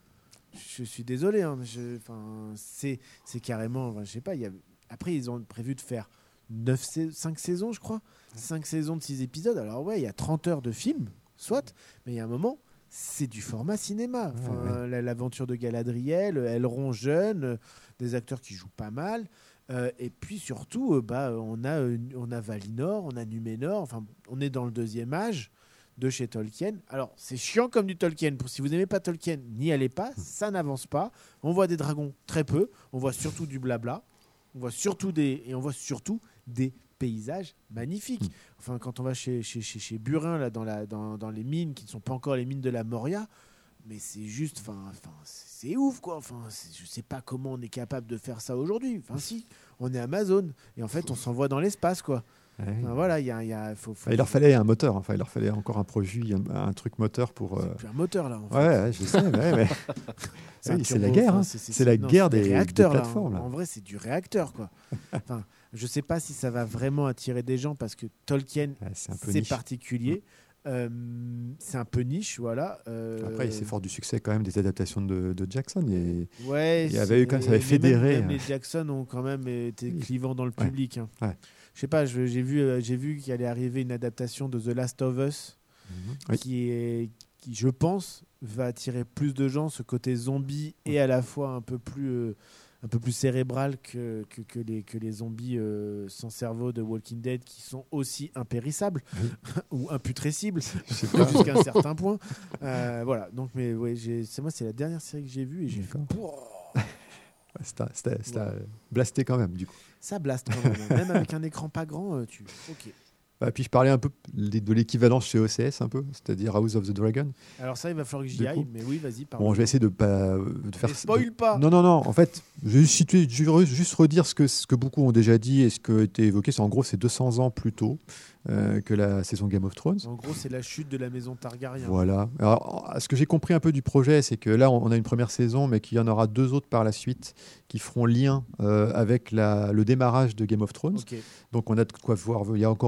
Speaker 8: Je suis désolé, hein, mais je, enfin, c'est, c'est carrément, enfin, je sais pas. Il y a, après, ils ont prévu de faire neuf sais- cinq saisons, je crois. cinq saisons de six épisodes. Alors ouais, il y a trente heures de film, soit, mais il y a un moment, c'est du format cinéma. Enfin,
Speaker 7: Ouais,
Speaker 8: la- L'aventure de Galadriel, Elrond jeune, euh, des acteurs qui jouent pas mal. Euh, et puis surtout, euh, bah, on, a, euh, on a Valinor, on a Numénor. Enfin, on est dans le deuxième âge de chez Tolkien. Alors, c'est chiant comme du Tolkien. Pour si vous n'aimez pas Tolkien, n'y allez pas. Ça n'avance pas. On voit des dragons très peu. On voit surtout du blabla. On voit surtout des et on voit surtout des paysages magnifiques. Enfin, quand on va chez chez chez, chez Burin là dans la dans, dans les mines qui ne sont pas encore les mines de la Moria, mais c'est juste, enfin, enfin, c'est c'est ouf quoi. Enfin, c'est- je sais pas comment on est capable de faire ça aujourd'hui. Enfin, si, on est Amazon et en fait, on s'envoie dans l'espace quoi.
Speaker 7: Ouais.
Speaker 8: Enfin, voilà, il y a, il y a faut, faut-
Speaker 7: Ah, il leur fallait un moteur, enfin, il leur fallait encore un produit, un, un truc moteur pour. euh,
Speaker 8: c'est plus un moteur là. En fait.
Speaker 7: Ouais, ouais, je sais, ouais, mais.
Speaker 8: C'est un
Speaker 7: Oui, c'est la
Speaker 8: turbo,
Speaker 7: guerre,
Speaker 8: enfin,
Speaker 7: hein.
Speaker 8: c'est- c'est-
Speaker 7: C'est la
Speaker 8: non,
Speaker 7: guerre
Speaker 8: c'est
Speaker 7: des- des
Speaker 8: réacteurs, là.
Speaker 7: plateformes, là.
Speaker 8: En vrai, c'est du réacteur, quoi. Enfin, je sais pas si ça va vraiment attirer des gens parce que Tolkien,
Speaker 7: Ouais, c'est un peu
Speaker 8: c'est
Speaker 7: niche.
Speaker 8: particulier. Euh, c'est un peu niche, voilà. Euh,
Speaker 7: Après, c'est fort du succès quand même des adaptations de, de Jackson. Et
Speaker 8: Ouais,
Speaker 7: il y avait eu quand même- ça avait
Speaker 8: mais
Speaker 7: fédéré,
Speaker 8: Même, même
Speaker 7: euh.
Speaker 8: les Jackson ont quand même été
Speaker 7: Oui.
Speaker 8: clivants dans le
Speaker 7: Ouais.
Speaker 8: public. hein.
Speaker 7: Ouais.
Speaker 8: Je sais pas, je- j'ai vu, euh, j'ai vu qu'il allait arriver une adaptation de The Last of Us
Speaker 7: Oui.
Speaker 8: qui est, qui je pense, va attirer plus de gens, ce côté zombie et à la fois un peu plus, euh, un peu plus cérébral que, que, que les, que les zombies euh, sans cerveau de Walking Dead qui sont aussi impérissables ou imputrescibles jusqu'à un certain point. Euh, voilà, donc mais ouais, j'ai- c'est moi, c'est la dernière série que j'ai vue et j'ai fait.
Speaker 7: D'accord. Ouais, C'était c'était- c'était, euh, blasté quand même, du coup.
Speaker 8: Ça blast quand même. Même avec un écran pas grand, euh, tu. Ok.
Speaker 7: Bah, puis je parlais un peu de l'équivalence chez O C S, un peu, c'est-à-dire House of the Dragon.
Speaker 8: Alors ça, il va falloir que j'y
Speaker 7: Du
Speaker 8: aille,
Speaker 7: coup.
Speaker 8: mais oui, vas-y, pardon.
Speaker 7: Bon, je vais essayer de pas de faire.
Speaker 8: Mais spoil pas.
Speaker 7: Non, non, non. En fait, je vais juste, situer- je vais juste redire ce que, ce que beaucoup ont déjà dit et ce qui a été évoqué. C'est en gros, c'est deux cents ans plus tôt euh, que la saison Game of Thrones.
Speaker 8: En gros, c'est la chute de la maison Targaryen.
Speaker 7: Voilà. Alors, ce que j'ai compris un peu du projet, c'est que là, on a une première saison, mais qu'il y en aura deux autres par la suite qui feront lien euh, avec la, le démarrage de Game of Thrones.
Speaker 8: Ok.
Speaker 7: Donc, on a de quoi voir. Il y a encore deux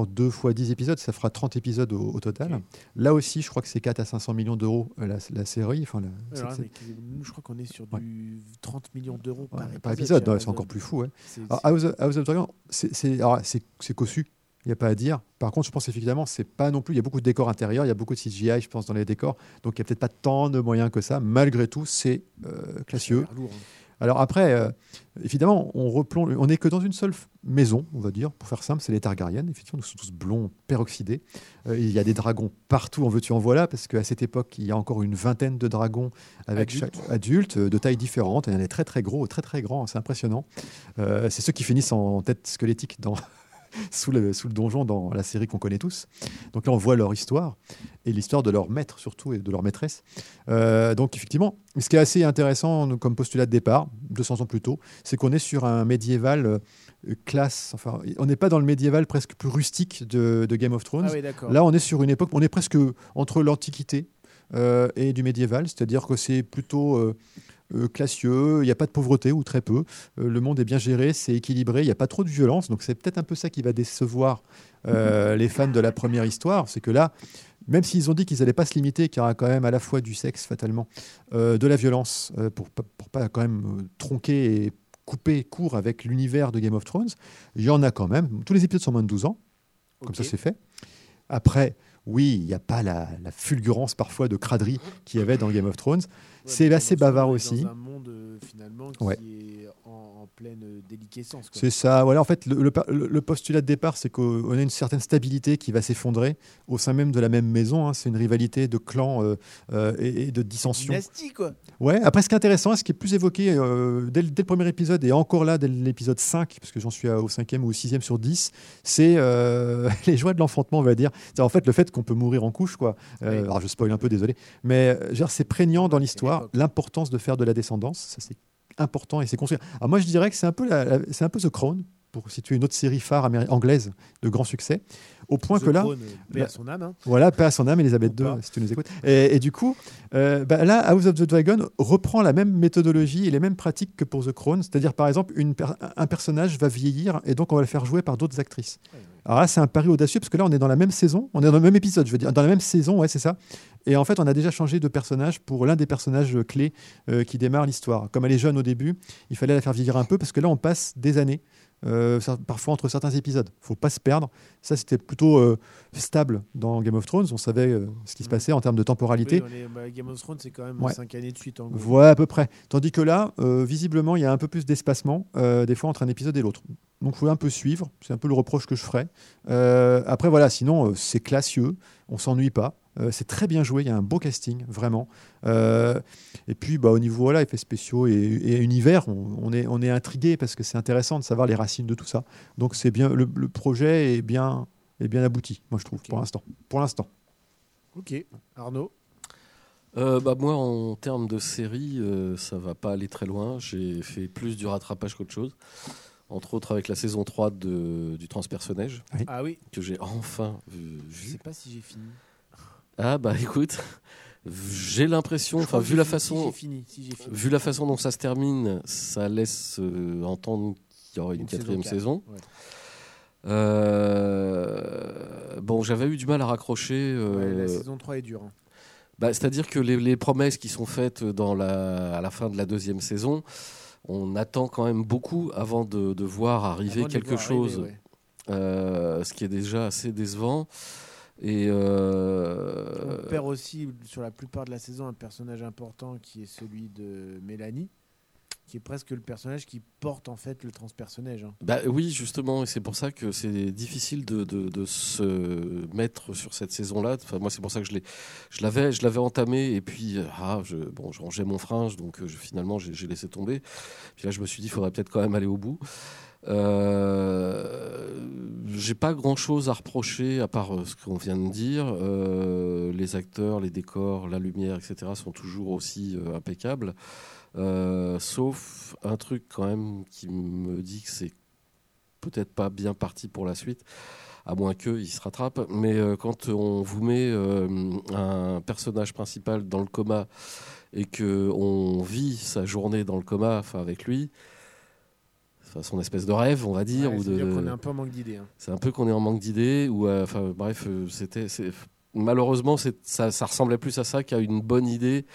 Speaker 7: fois dix épisodes, ça fera trente épisodes au, au total.
Speaker 8: Ok.
Speaker 7: Là aussi, je crois que c'est quatre à cinq cents millions d'euros euh, la, la série. Enfin, la,
Speaker 8: Alors,
Speaker 7: c'est-
Speaker 8: mais que- nous, je crois qu'on est sur
Speaker 7: Ouais.
Speaker 8: du trente millions d'euros
Speaker 7: ouais,
Speaker 8: par épisode.
Speaker 7: par épisode,
Speaker 8: chez
Speaker 7: ouais, c'est
Speaker 8: Amazon.
Speaker 7: encore plus fou. Ouais.
Speaker 8: C'est-
Speaker 7: Alors,
Speaker 8: c'est-
Speaker 7: House of, House of Dragon, c'est, c'est, alors, c'est, c'est cossu. Il n'y a pas à dire. Par contre, je pense effectivement, c'est pas non plus. Il y a beaucoup de décors intérieurs, il y a beaucoup de C G I, je pense, dans les décors. Donc, il n'y a peut-être pas tant de moyens que ça. Malgré tout, c'est euh,
Speaker 8: ça a
Speaker 7: classieux.
Speaker 8: l'air lourd, hein.
Speaker 7: Alors après, euh, évidemment, on replonge. On n'est que dans une seule f- maison, on va dire, pour faire simple, c'est les Targaryens. Effectivement, nous sommes tous blonds, peroxydés. Euh, il y a des dragons partout, en veux-tu, en voilà, parce qu'à cette époque, il y a encore une vingtaine de dragons avec
Speaker 8: Adultes.
Speaker 7: chaque adulte, euh, de tailles différentes. Il y en a des très très gros, très très grands, c'est impressionnant. Euh, c'est ceux qui finissent en tête squelettique dans sous, le, sous le donjon dans la série qu'on connaît tous. Donc là, on voit leur histoire et l'histoire de leur maître surtout et de leur maîtresse. Euh, donc effectivement, ce qui est assez intéressant comme postulat de départ, deux cents ans plus tôt, c'est qu'on est sur un médiéval euh, classe. Enfin, on n'est pas dans le médiéval presque plus rustique de, de Game of Thrones.
Speaker 8: Ah oui, d'accord.
Speaker 7: Là, on est sur une époque, on est presque entre l'Antiquité euh, et du médiéval, c'est-à-dire que c'est plutôt euh, euh, classieux, il n'y a pas de pauvreté ou très peu, euh, le monde est bien géré, c'est équilibré, il n'y a pas trop de violence, donc c'est peut-être un peu ça qui va décevoir euh, les fans de la première histoire, c'est que là, même s'ils ont dit qu'ils n'allaient pas se limiter, qu'il y aura quand même à la fois du sexe fatalement, euh, de la violence, euh, pour pas- pour pas quand même euh, tronquer et couper court avec l'univers de Game of Thrones, il y en a quand même, tous les épisodes sont moins de douze ans, comme
Speaker 8: Ok.
Speaker 7: ça c'est fait. Après, oui, il n'y a pas la, la fulgurance parfois de craderie qu'il y avait dans Game of Thrones.
Speaker 8: Ouais,
Speaker 7: c'est
Speaker 8: Game
Speaker 7: assez
Speaker 8: of Thrones,
Speaker 7: bavard
Speaker 8: on est
Speaker 7: aussi.
Speaker 8: Dans un monde euh, finalement qui
Speaker 7: Ouais.
Speaker 8: est en, en pleine euh, déliquescence. quoi.
Speaker 7: C'est ça. Voilà, en fait, le, le, le- le postulat de départ, c'est qu'on a une certaine stabilité qui va s'effondrer au sein même de la même maison. hein. C'est une rivalité de clans euh, euh, et, et de dissensions.
Speaker 8: Dynastie, quoi.
Speaker 7: Ouais, après, ce qui est intéressant, ce qui est plus évoqué euh, dès, le- dès le premier épisode et encore là, dès l'épisode cinq, parce que j'en suis à- au cinquième ou au sixième sur dix, c'est euh, les joies de l'enfantement, on va dire. C'est en fait le fait qu'on peut mourir en couche, quoi. Euh,
Speaker 8: Oui.
Speaker 7: Alors, je spoil un peu, désolé. Mais euh, genre, c'est prégnant dans
Speaker 8: C'est
Speaker 7: l'histoire,
Speaker 8: l'époque.
Speaker 7: l'importance de faire de la descendance. Ça, c'est important et c'est construit. Alors, moi, je dirais que c'est un peu, la- la- c'est un peu The Crown, pour situer une autre série phare améri- anglaise de grand succès. Au point
Speaker 8: The
Speaker 7: que là,
Speaker 8: Crown, euh, paix
Speaker 7: là-
Speaker 8: à son âme. hein.
Speaker 7: voilà, paix à son âme, Elisabeth
Speaker 8: Ou
Speaker 7: deux,
Speaker 8: pas.
Speaker 7: si tu nous écoutes. Et, et du coup, euh, bah, là, House of the Dragon reprend la même méthodologie et les mêmes pratiques que pour The Crown. C'est-à-dire, par exemple, une per- un personnage va vieillir et donc on va le faire jouer par d'autres actrices.
Speaker 8: Ouais, ouais.
Speaker 7: Alors là, c'est un pari audacieux parce que là, on est dans la même saison, on est dans le même épisode, je veux dire, dans la même saison, ouais, c'est ça. Et en fait, on a déjà changé de personnage pour l'un des personnages clés euh, qui démarre l'histoire. Comme elle est jeune au début, il fallait la faire vieillir un peu parce que là, on passe des années. euh, ça- parfois entre certains épisodes. Faut pas se perdre. Ça, c'était plutôt euh, stable dans Game of Thrones. On savait euh, ce qui se
Speaker 8: Mm.
Speaker 7: passait en termes de temporalité.
Speaker 8: Oui, on est- bah, Game of Thrones, c'est quand même
Speaker 7: Ouais.
Speaker 8: cinq années de suite. En gros.
Speaker 7: Voilà à peu près. Tandis que là, euh, visiblement, il y a un peu plus d'espacement, euh, des fois entre un épisode et l'autre. Donc, il faut un peu suivre. C'est un peu le reproche que je ferais. Euh, après, voilà, sinon, euh, c'est classieux. On s'ennuie pas. Euh, c'est très bien joué. Il y a un beau casting, vraiment. Euh, et puis, bah, au niveau voilà, effets spéciaux et, et univers, on, on est, on est intrigué parce que c'est intéressant de savoir les racines de tout ça. Donc, c'est bien. Le, le projet est bien, est bien abouti, moi, je trouve,
Speaker 8: Ok.
Speaker 7: pour l'instant. Pour l'instant.
Speaker 8: Ok. Arnaud.
Speaker 9: Euh, bah, moi, en termes de série, euh, ça va pas aller très loin. J'ai fait plus du rattrapage qu'autre chose. Entre autres avec la saison trois de, du Transpersonnage,
Speaker 8: Ah oui.
Speaker 9: que j'ai enfin vu.
Speaker 8: Je
Speaker 9: vu.
Speaker 8: sais pas si j'ai fini.
Speaker 9: Ah bah écoute, j'ai l'impression,
Speaker 8: Je crois
Speaker 9: enfin
Speaker 8: que
Speaker 9: vu la
Speaker 8: si-
Speaker 9: façon,
Speaker 8: Si j'ai fini. Si j'ai fini.
Speaker 9: vu la façon dont ça se termine, ça laisse euh, entendre qu'il y aurait une,
Speaker 8: Une
Speaker 9: quatrième
Speaker 8: saison
Speaker 9: saison.
Speaker 8: quatre, ouais.
Speaker 9: Euh, bon, j'avais eu du mal à raccrocher.
Speaker 8: Ouais,
Speaker 9: euh,
Speaker 8: la saison trois est dure. hein.
Speaker 9: bah, c'est-à-dire que les, les promesses qui sont faites dans la, à la fin de la deuxième saison, on attend quand même beaucoup avant de, de voir arriver
Speaker 8: Avant de les
Speaker 9: quelque
Speaker 8: voir
Speaker 9: chose,
Speaker 8: arriver, ouais.
Speaker 9: euh, ce qui est déjà assez décevant. Et euh,
Speaker 8: On perd aussi sur la plupart de la saison un personnage important qui est celui de Mélanie, qui est presque le personnage qui porte en fait le transpersonnage. hein.
Speaker 9: bah oui, justement, et c'est pour ça que c'est difficile de, de, de se mettre sur cette saison-là. Enfin, moi, c'est pour ça que je l'ai, je l'avais, je l'avais entamé, et puis euh, ah, je, bon, je rangeais mon fringe, donc euh, je, finalement, j'ai, j'ai laissé tomber. Puis là, je me suis dit, il faudrait peut-être quand même aller au bout. Euh, j'ai pas grand chose à reprocher à part euh, ce qu'on vient de dire. Euh, les acteurs, les décors, la lumière, et cetera sont toujours aussi euh, impeccables. Euh, sauf un truc quand même qui me dit que c'est peut-être pas bien parti pour la suite, à moins qu'il se rattrape. Mais euh, quand on vous met euh, un personnage principal dans le coma et qu'on vit sa journée dans le coma, enfin avec lui, enfin, son espèce de rêve, on va dire.
Speaker 8: Ouais,
Speaker 9: ou
Speaker 8: c'est
Speaker 9: de,
Speaker 8: dire qu'on
Speaker 9: de-
Speaker 8: est un peu en manque d'idées. hein.
Speaker 9: C'est un peu qu'on est en manque d'idées. Ou, euh, enfin, bref, euh, c'était, c'est- malheureusement, c'est, ça, ça ressemblait plus à ça qu'à une bonne idée.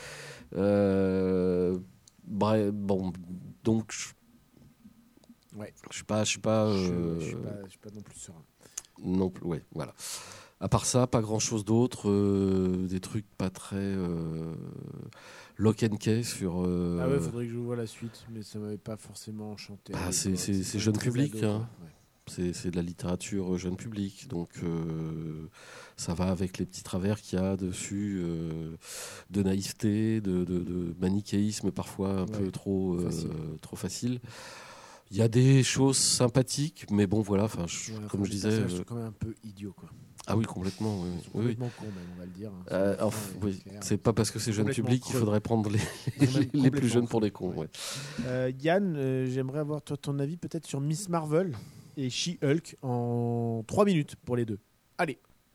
Speaker 9: Euh, bref, bon, donc, je
Speaker 8: Ouais.
Speaker 9: je suis pas, je suis pas,
Speaker 8: Je
Speaker 9: euh,
Speaker 8: je suis pas, je suis pas non plus serein.
Speaker 9: non plus, ouais, voilà. À part ça, pas grand chose d'autre. euh, des trucs pas très euh, lock and key sur. euh,
Speaker 8: Ah ouais, faudrait que je vois la suite, mais ça m'avait pas forcément enchanté.
Speaker 9: Bah,
Speaker 8: à
Speaker 9: c'est-
Speaker 8: l'époque.
Speaker 9: c'est- c'est
Speaker 8: C'était
Speaker 9: jeune
Speaker 8: très
Speaker 9: public,
Speaker 8: ado,
Speaker 9: hein.
Speaker 8: quoi. Ouais.
Speaker 9: C'est, c'est de la littérature jeune public, donc euh, ça va avec les petits travers qu'il y a dessus, euh, de naïveté, de, de- de manichéisme parfois un
Speaker 8: Ouais,
Speaker 9: peu trop euh,
Speaker 8: facile.
Speaker 9: trop facile. Il y a des choses sympathiques, mais bon voilà, enfin, je-
Speaker 8: Ouais, enfin,
Speaker 9: comme je
Speaker 8: les
Speaker 9: disais,
Speaker 8: personnages
Speaker 9: euh,
Speaker 8: sont quand même un peu idiots, quoi.
Speaker 9: ah oui complètement, oui,
Speaker 8: Ils sont
Speaker 9: oui, oui.
Speaker 8: complètement cons, même, on va le dire. hein.
Speaker 9: Euh,
Speaker 8: Sur la
Speaker 9: enfin,
Speaker 8: fin,
Speaker 9: oui,
Speaker 8: clair.
Speaker 9: c'est pas parce que c'est jeune
Speaker 8: Complètement
Speaker 9: public qu'il
Speaker 8: creux.
Speaker 9: faudrait prendre les,
Speaker 8: Ils sont même
Speaker 9: les plus
Speaker 8: complètement
Speaker 9: jeunes pour
Speaker 8: creux.
Speaker 9: des cons. Ouais.
Speaker 8: Euh, Yann, euh, j'aimerais avoir toi, ton avis peut-être sur Miss Marvel et She-Hulk en trois minutes pour les deux. Allez,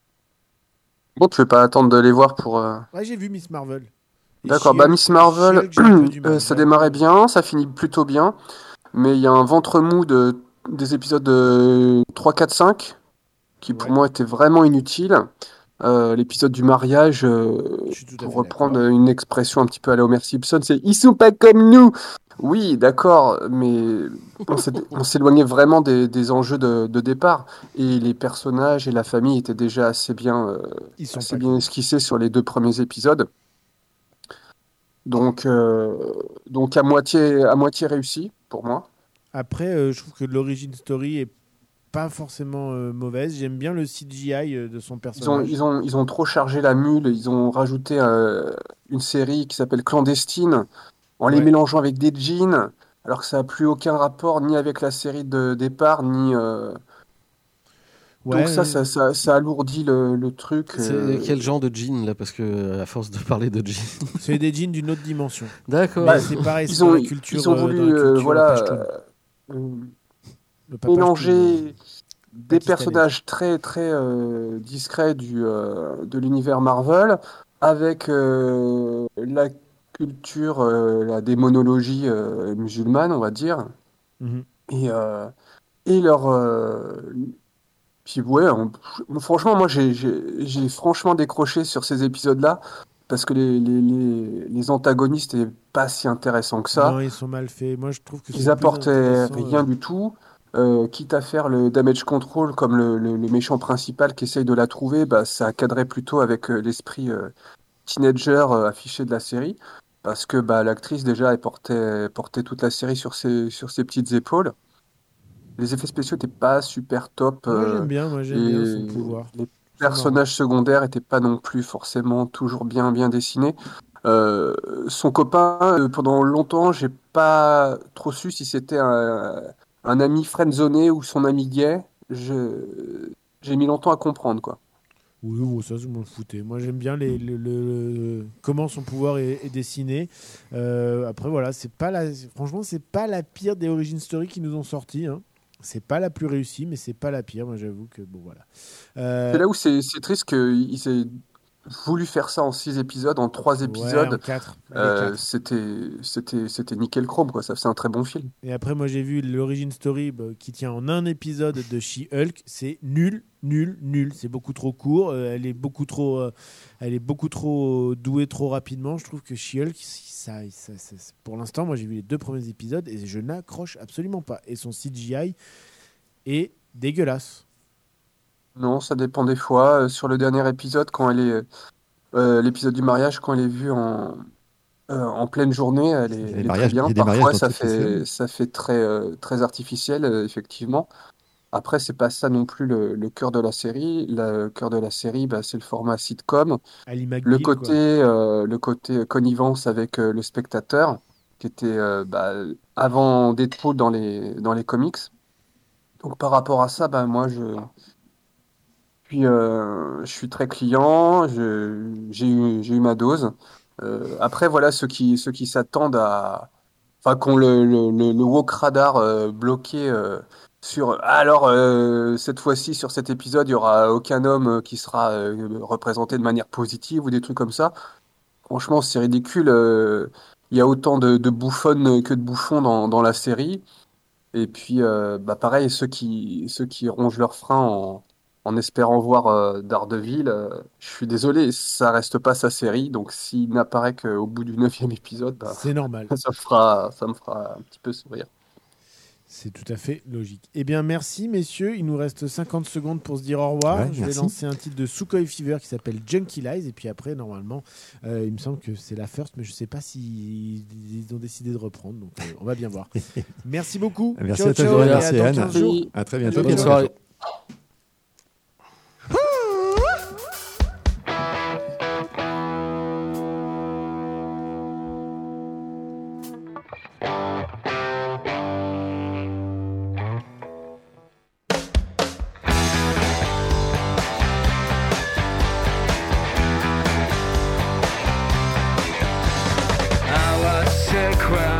Speaker 3: Bon, tu veux pas attendre de les voir pour. euh,
Speaker 8: ouais, j'ai vu Miss Marvel. Et
Speaker 3: D'accord, bah
Speaker 8: She-Hulk-
Speaker 3: Miss Marvel,
Speaker 8: She-Hulk, j'ai un peu du mal.
Speaker 3: euh, ça
Speaker 8: J'avoue.
Speaker 3: démarrait bien, ça finit plutôt bien, mais il y a un ventre mou de, des épisodes de trois, quatre, cinq qui pour
Speaker 8: Ouais.
Speaker 3: moi étaient vraiment inutiles. Euh, l'épisode du mariage, euh,
Speaker 8: Je suis tout à
Speaker 3: pour
Speaker 8: fait
Speaker 3: reprendre
Speaker 8: d'accord.
Speaker 3: une expression un petit peu à la Homer Simpson, c'est ils sont pas comme nous. Oui, d'accord, mais on s'est- on s'éloignait vraiment des, des enjeux de, de départ et les personnages et la famille étaient déjà assez bien, euh,
Speaker 8: Ils sont
Speaker 3: assez
Speaker 8: pas
Speaker 3: bien
Speaker 8: comme-
Speaker 3: esquissés sur les deux premiers épisodes. Donc, euh, donc à moitié, à moitié réussi pour moi.
Speaker 8: Après, euh, je trouve que l'origin story est pas forcément euh, mauvaise. J'aime bien le C G I euh, de son
Speaker 3: Ils ont,
Speaker 8: personnage.
Speaker 3: ils ont, ils ont trop chargé la mule. Ils ont rajouté euh, une série qui s'appelle Clandestine en les
Speaker 8: Ouais.
Speaker 3: mélangeant avec des jeans, alors que ça n'a plus aucun rapport ni avec la série de départ, ni. euh,
Speaker 8: Ouais,
Speaker 3: Donc ça,
Speaker 8: euh,
Speaker 3: ça, ça, ça alourdit le, le truc.
Speaker 9: C'est
Speaker 3: euh,
Speaker 9: quel genre de jean là? Parce que à force de parler de jean.
Speaker 8: c'est des jeans d'une autre dimension.
Speaker 9: D'accord.
Speaker 8: Bah, c'est pareil, c'est
Speaker 3: Ils
Speaker 8: dans
Speaker 3: ont,
Speaker 8: la culture,
Speaker 3: ils ont
Speaker 8: euh,
Speaker 3: voulu,
Speaker 8: dans la
Speaker 3: euh,
Speaker 8: culture
Speaker 3: voilà,
Speaker 8: Pashtun.
Speaker 3: euh,
Speaker 8: Le papa
Speaker 3: mélanger des
Speaker 8: pakistanais.
Speaker 3: personnages très très euh, discrets du, euh, de l'univers Marvel avec euh, la culture, euh, la démonologie euh, musulmane, on va dire,
Speaker 8: Mhm.
Speaker 3: et, euh, et leur... euh, puis ouais, on- franchement, moi j'ai j'ai- j'ai franchement décroché sur ces épisodes-là parce que les, les, les, les antagonistes n'étaient pas si intéressants que ça.
Speaker 8: Non, ils sont mal faits. Moi, je trouve que c'est
Speaker 3: Ils
Speaker 8: plus
Speaker 3: apportaient
Speaker 8: intéressant,
Speaker 3: rien
Speaker 8: euh,
Speaker 3: du tout. Euh, quitte à faire le damage control comme le, le- le méchant principal qui essaye de la trouver, bah, ça cadrait plutôt avec euh, l'esprit euh, teenager euh, affiché de la série. Parce que bah, l'actrice déjà elle portait, portait toute la série sur ses, sur ses petites épaules. Les effets spéciaux n'étaient pas super top.
Speaker 8: Moi,
Speaker 3: euh,
Speaker 8: j'aime bien, moi, j'aime bien son
Speaker 3: et
Speaker 8: pouvoir.
Speaker 3: les
Speaker 8: C'est marrant.
Speaker 3: personnages secondaires n'étaient pas non plus forcément toujours bien, bien dessinés. Euh, son copain, euh, pendant longtemps, j'ai pas trop su si c'était un, un ami friendzoné ou son ami gay. Je, j'ai mis longtemps à comprendre, quoi.
Speaker 8: Oui, bon, ça, je m'en foutais. Moi, j'aime bien les, le, le- le- comment son pouvoir est, est dessiné. Euh, après, voilà, c'est pas la, franchement, c'est pas la pire des origin story qui nous ont sorti. Hein. C'est pas la plus réussie, mais c'est pas la pire. Moi, j'avoue que bon, voilà. Euh,
Speaker 3: C'est là où c'est c'est triste qu'ils aient voulu faire ça en six épisodes, en trois
Speaker 8: ouais, en
Speaker 3: épisodes.
Speaker 8: quatre. Allez,
Speaker 3: Euh,
Speaker 8: quatre.
Speaker 3: c'était, c'était, c'était nickel chrome, quoi. Ça, c'est un très bon film.
Speaker 8: Et après, moi, j'ai vu l'origin story bah, qui tient en un épisode de She-Hulk. C'est nul, nul, nul. C'est beaucoup trop court. Euh, elle est beaucoup trop, euh, elle est beaucoup trop douée trop rapidement. Je trouve que She-Hulk, ça, ça, ça- ça- pour l'instant, moi, j'ai vu les deux premiers épisodes et je n'accroche absolument pas. Et son C G I est dégueulasse.
Speaker 3: Non, ça dépend des fois. Euh, sur le dernier épisode, quand elle est, euh, l'épisode du mariage, quand elle est vue en, euh, en pleine journée, elle est,
Speaker 7: Il y a des
Speaker 3: elle est très
Speaker 7: mariages- il y
Speaker 3: bien.
Speaker 7: a des mariages
Speaker 3: Parfois,
Speaker 7: dans
Speaker 3: ça
Speaker 7: toutes les
Speaker 3: fait,
Speaker 7: séries.
Speaker 3: ça fait très, euh, très artificiel, euh, effectivement. Après, c'est pas ça non plus le, le cœur de la série. Le cœur de la série, bah, c'est le format sitcom.
Speaker 8: Ali
Speaker 3: Le
Speaker 8: McBeal,
Speaker 3: côté,
Speaker 8: quoi.
Speaker 3: euh, le côté connivence avec euh, le spectateur, qui était euh, bah, avant Deadpool dans les, dans les comics. Donc, par rapport à ça, bah, moi, je, Puis, euh, je suis très client, je- j'ai eu, j'ai eu ma dose. Euh, après, voilà, ceux qui, ceux qui s'attendent à. Enfin, qui ont le, le, le, le woke radar euh, bloqué euh, sur. Ah, alors, euh, cette fois-ci, sur cet épisode, il n'y aura aucun homme euh, qui sera euh, représenté de manière positive ou des trucs comme ça. Franchement, c'est ridicule. euh, Il y a autant de, de bouffonnes que de bouffons dans, dans la série. Et puis, euh, bah pareil, ceux qui, ceux qui rongent leurs freins en, en espérant voir euh, Daredevil, euh, je suis désolé, ça reste pas sa série. Donc, s'il n'apparaît qu'au bout du neuvième épisode, bah,
Speaker 8: C'est normal.
Speaker 3: ça me fera, ça me fera un petit peu sourire.
Speaker 8: C'est tout à fait logique. Eh bien, merci, messieurs. Il nous reste cinquante secondes pour se dire au revoir.
Speaker 7: Ouais,
Speaker 8: Je vais
Speaker 7: merci.
Speaker 8: lancer un titre de Sukhoi Fever qui s'appelle Junkie Lies. Et puis après, normalement, euh, il me semble que c'est la first, mais je ne sais pas s'ils ont décidé de reprendre. Donc, euh, on va bien voir. Merci beaucoup.
Speaker 7: Merci
Speaker 8: ciao,
Speaker 7: à toi,
Speaker 8: ciao,
Speaker 7: Joël.
Speaker 8: et à
Speaker 7: Merci,
Speaker 8: dans
Speaker 7: Anne.
Speaker 8: quinze jours.
Speaker 7: À très bientôt.
Speaker 8: Bonne
Speaker 7: Pierre.
Speaker 9: soirée.
Speaker 10: I was sick when